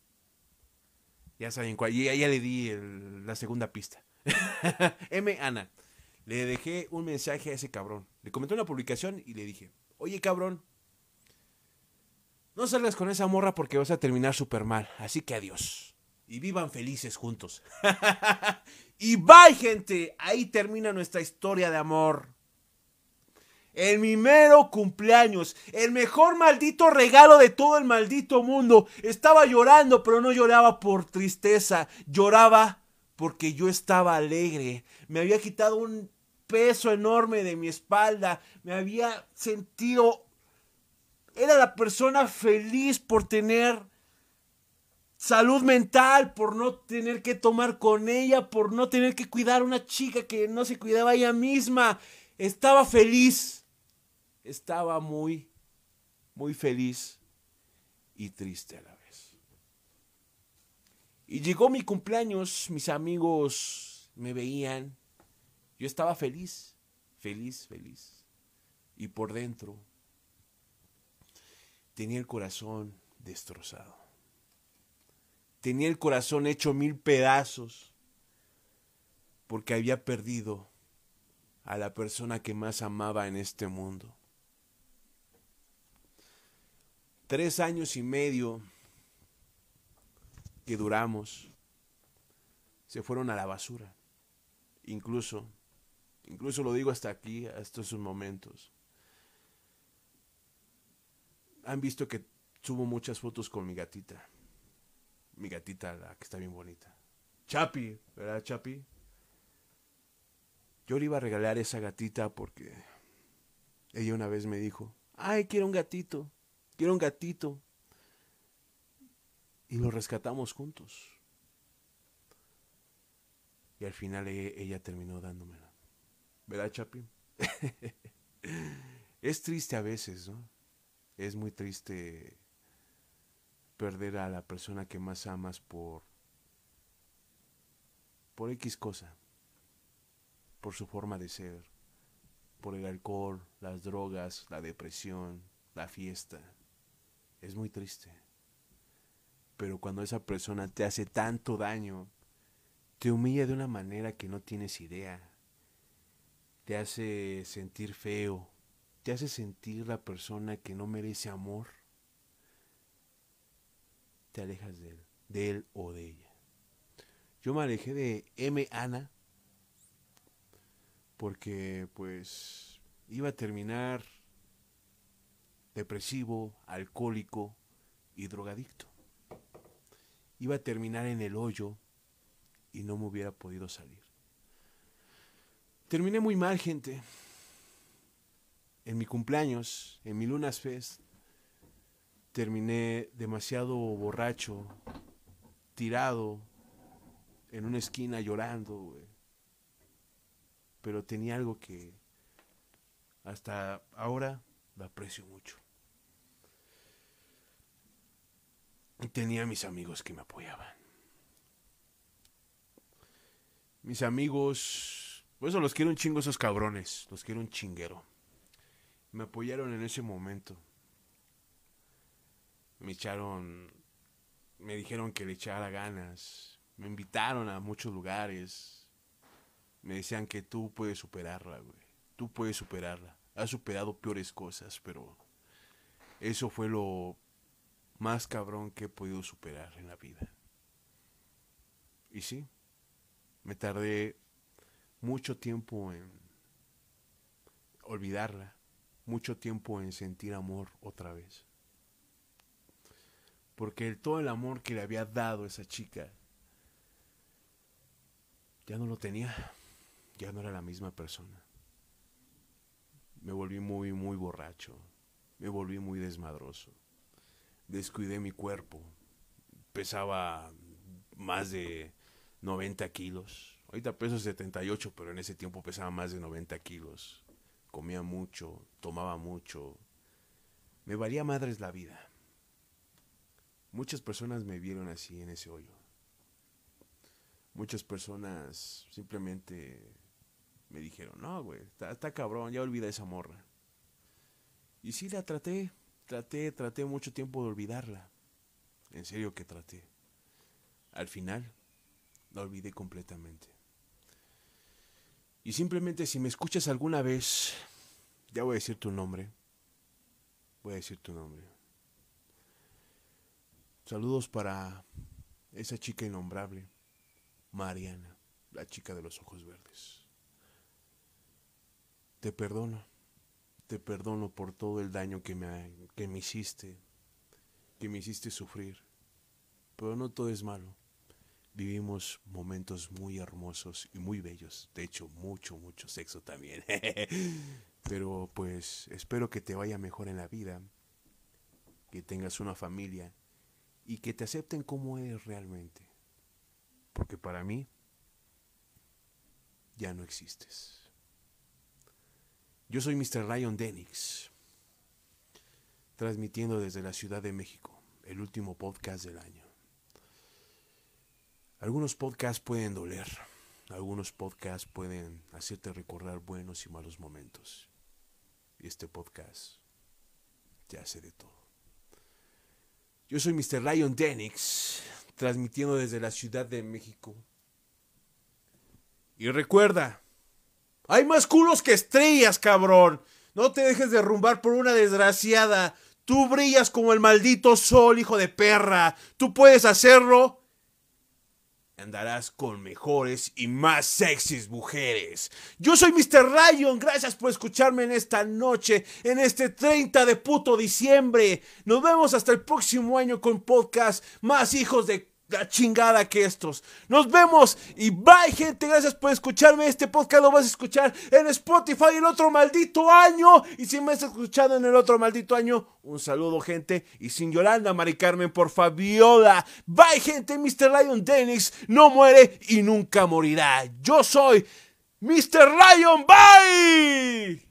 Ya saben cuál. Ya, ya le di el, la segunda pista. M. Ana. Le dejé un mensaje a ese cabrón. Le comenté una publicación y le dije: oye, cabrón, no salgas con esa morra porque vas a terminar súper mal. Así que adiós. Y vivan felices juntos. Y bye, gente. Ahí termina nuestra historia de amor. En mi mero cumpleaños, el mejor maldito regalo de todo el maldito mundo. Estaba llorando, pero no lloraba por tristeza. Lloraba porque yo estaba alegre. Me había quitado un peso enorme de mi espalda. Me había sentido... Era la persona feliz por tener salud mental, por no tener que tomar con ella, por no tener que cuidar a una chica que no se cuidaba ella misma. Estaba feliz. Estaba muy, muy feliz y triste a la vez. Y llegó mi cumpleaños, mis amigos me veían. Yo estaba feliz, feliz, feliz. Y por dentro tenía el corazón destrozado. Tenía el corazón hecho mil pedazos porque había perdido a la persona que más amaba en este mundo. Tres años y medio que duramos se fueron a la basura. Incluso, incluso lo digo hasta aquí, hasta esos momentos. Han visto que subo muchas fotos con mi gatita. Mi gatita, la que está bien bonita. Chapi, ¿verdad, Chapi? Yo le iba a regalar esa gatita porque ella una vez me dijo: ay, quiero un gatito. Quiero un gatito. Y lo rescatamos juntos. Y al final ella, ella terminó dándomela. ¿Verdad, Chapi? Es triste a veces, ¿no? Es muy triste perder a la persona que más amas por... por X cosa. Por su forma de ser. Por el alcohol, las drogas, la depresión, la fiesta. Es muy triste. Pero cuando esa persona te hace tanto daño, te humilla de una manera que no tienes idea. Te hace sentir feo. Te hace sentir la persona que no merece amor. Te alejas de él, de él o de ella. Yo me alejé de M. Ana porque pues iba a terminar depresivo, alcohólico y drogadicto. Iba a terminar en el hoyo y no me hubiera podido salir. Terminé muy mal, gente. En mi cumpleaños, en mi Lunas Fest, terminé demasiado borracho, tirado en una esquina llorando, güey. Pero tenía algo que hasta ahora lo aprecio mucho. Y tenía mis amigos que me apoyaban. Mis amigos, por eso los quiero un chingo esos cabrones, los quiero un chinguero. Me apoyaron en ese momento. Me echaron, me dijeron que le echara ganas. Me invitaron a muchos lugares. Me decían que tú puedes superarla, güey. Tú puedes superarla. Has superado peores cosas, pero eso fue lo más cabrón que he podido superar en la vida. Y sí, me tardé mucho tiempo en olvidarla. mucho tiempo en sentir amor otra vez. Porque el, todo el amor que le había dado esa chica, ya no lo tenía, ya no era la misma persona. Me volví muy, muy borracho, me volví muy desmadroso, descuidé mi cuerpo, pesaba más de noventa kilos, ahorita peso setenta y ocho, pero en ese tiempo pesaba más de noventa kilos, comía mucho, tomaba mucho, me valía madres la vida. Muchas personas me vieron así en ese hoyo. Muchas personas simplemente me dijeron, no, güey, está, está cabrón, ya olvida esa morra. Y sí la traté, traté, traté mucho tiempo de olvidarla. En serio que traté. Al final, la olvidé completamente. Y simplemente si me escuchas alguna vez, ya voy a decir tu nombre. Voy a decir tu nombre. Saludos para esa chica innombrable, Mariana, la chica de los ojos verdes. Te perdono, te perdono por todo el daño que me, que me hiciste, que me hiciste sufrir. Pero no todo es malo. Vivimos momentos muy hermosos y muy bellos. De hecho, mucho, mucho sexo también. Pero pues espero que te vaya mejor en la vida, que tengas una familia y que te acepten como eres realmente. Porque para mí ya no existes. Yo soy mister Ryan Denix, transmitiendo desde la Ciudad de México, el último podcast del año. Algunos podcasts pueden doler, algunos podcasts pueden hacerte recordar buenos y malos momentos. Y este podcast te hace de todo. Yo soy mister Ryan Denix, transmitiendo desde la Ciudad de México. Y recuerda, hay más culos que estrellas, cabrón. No te dejes derrumbar por una desgraciada. Tú brillas como el maldito sol, hijo de perra. Tú puedes hacerlo. Andarás con mejores y más sexys mujeres. Yo soy mister Ryan, gracias por escucharme en esta noche, en este treinta de puto diciembre. Nos vemos hasta el próximo año con podcast más hijos de la chingada que estos. Nos vemos y bye, gente. Gracias por escucharme. Este podcast lo vas a escuchar en Spotify el otro maldito año. Y si me estás escuchando en el otro maldito año, un saludo, gente. Y sin Yolanda, Mari Carmen, por Fabiola. Bye, gente. mister Ryan Denix no muere y nunca morirá. Yo soy mister Ryan. Bye.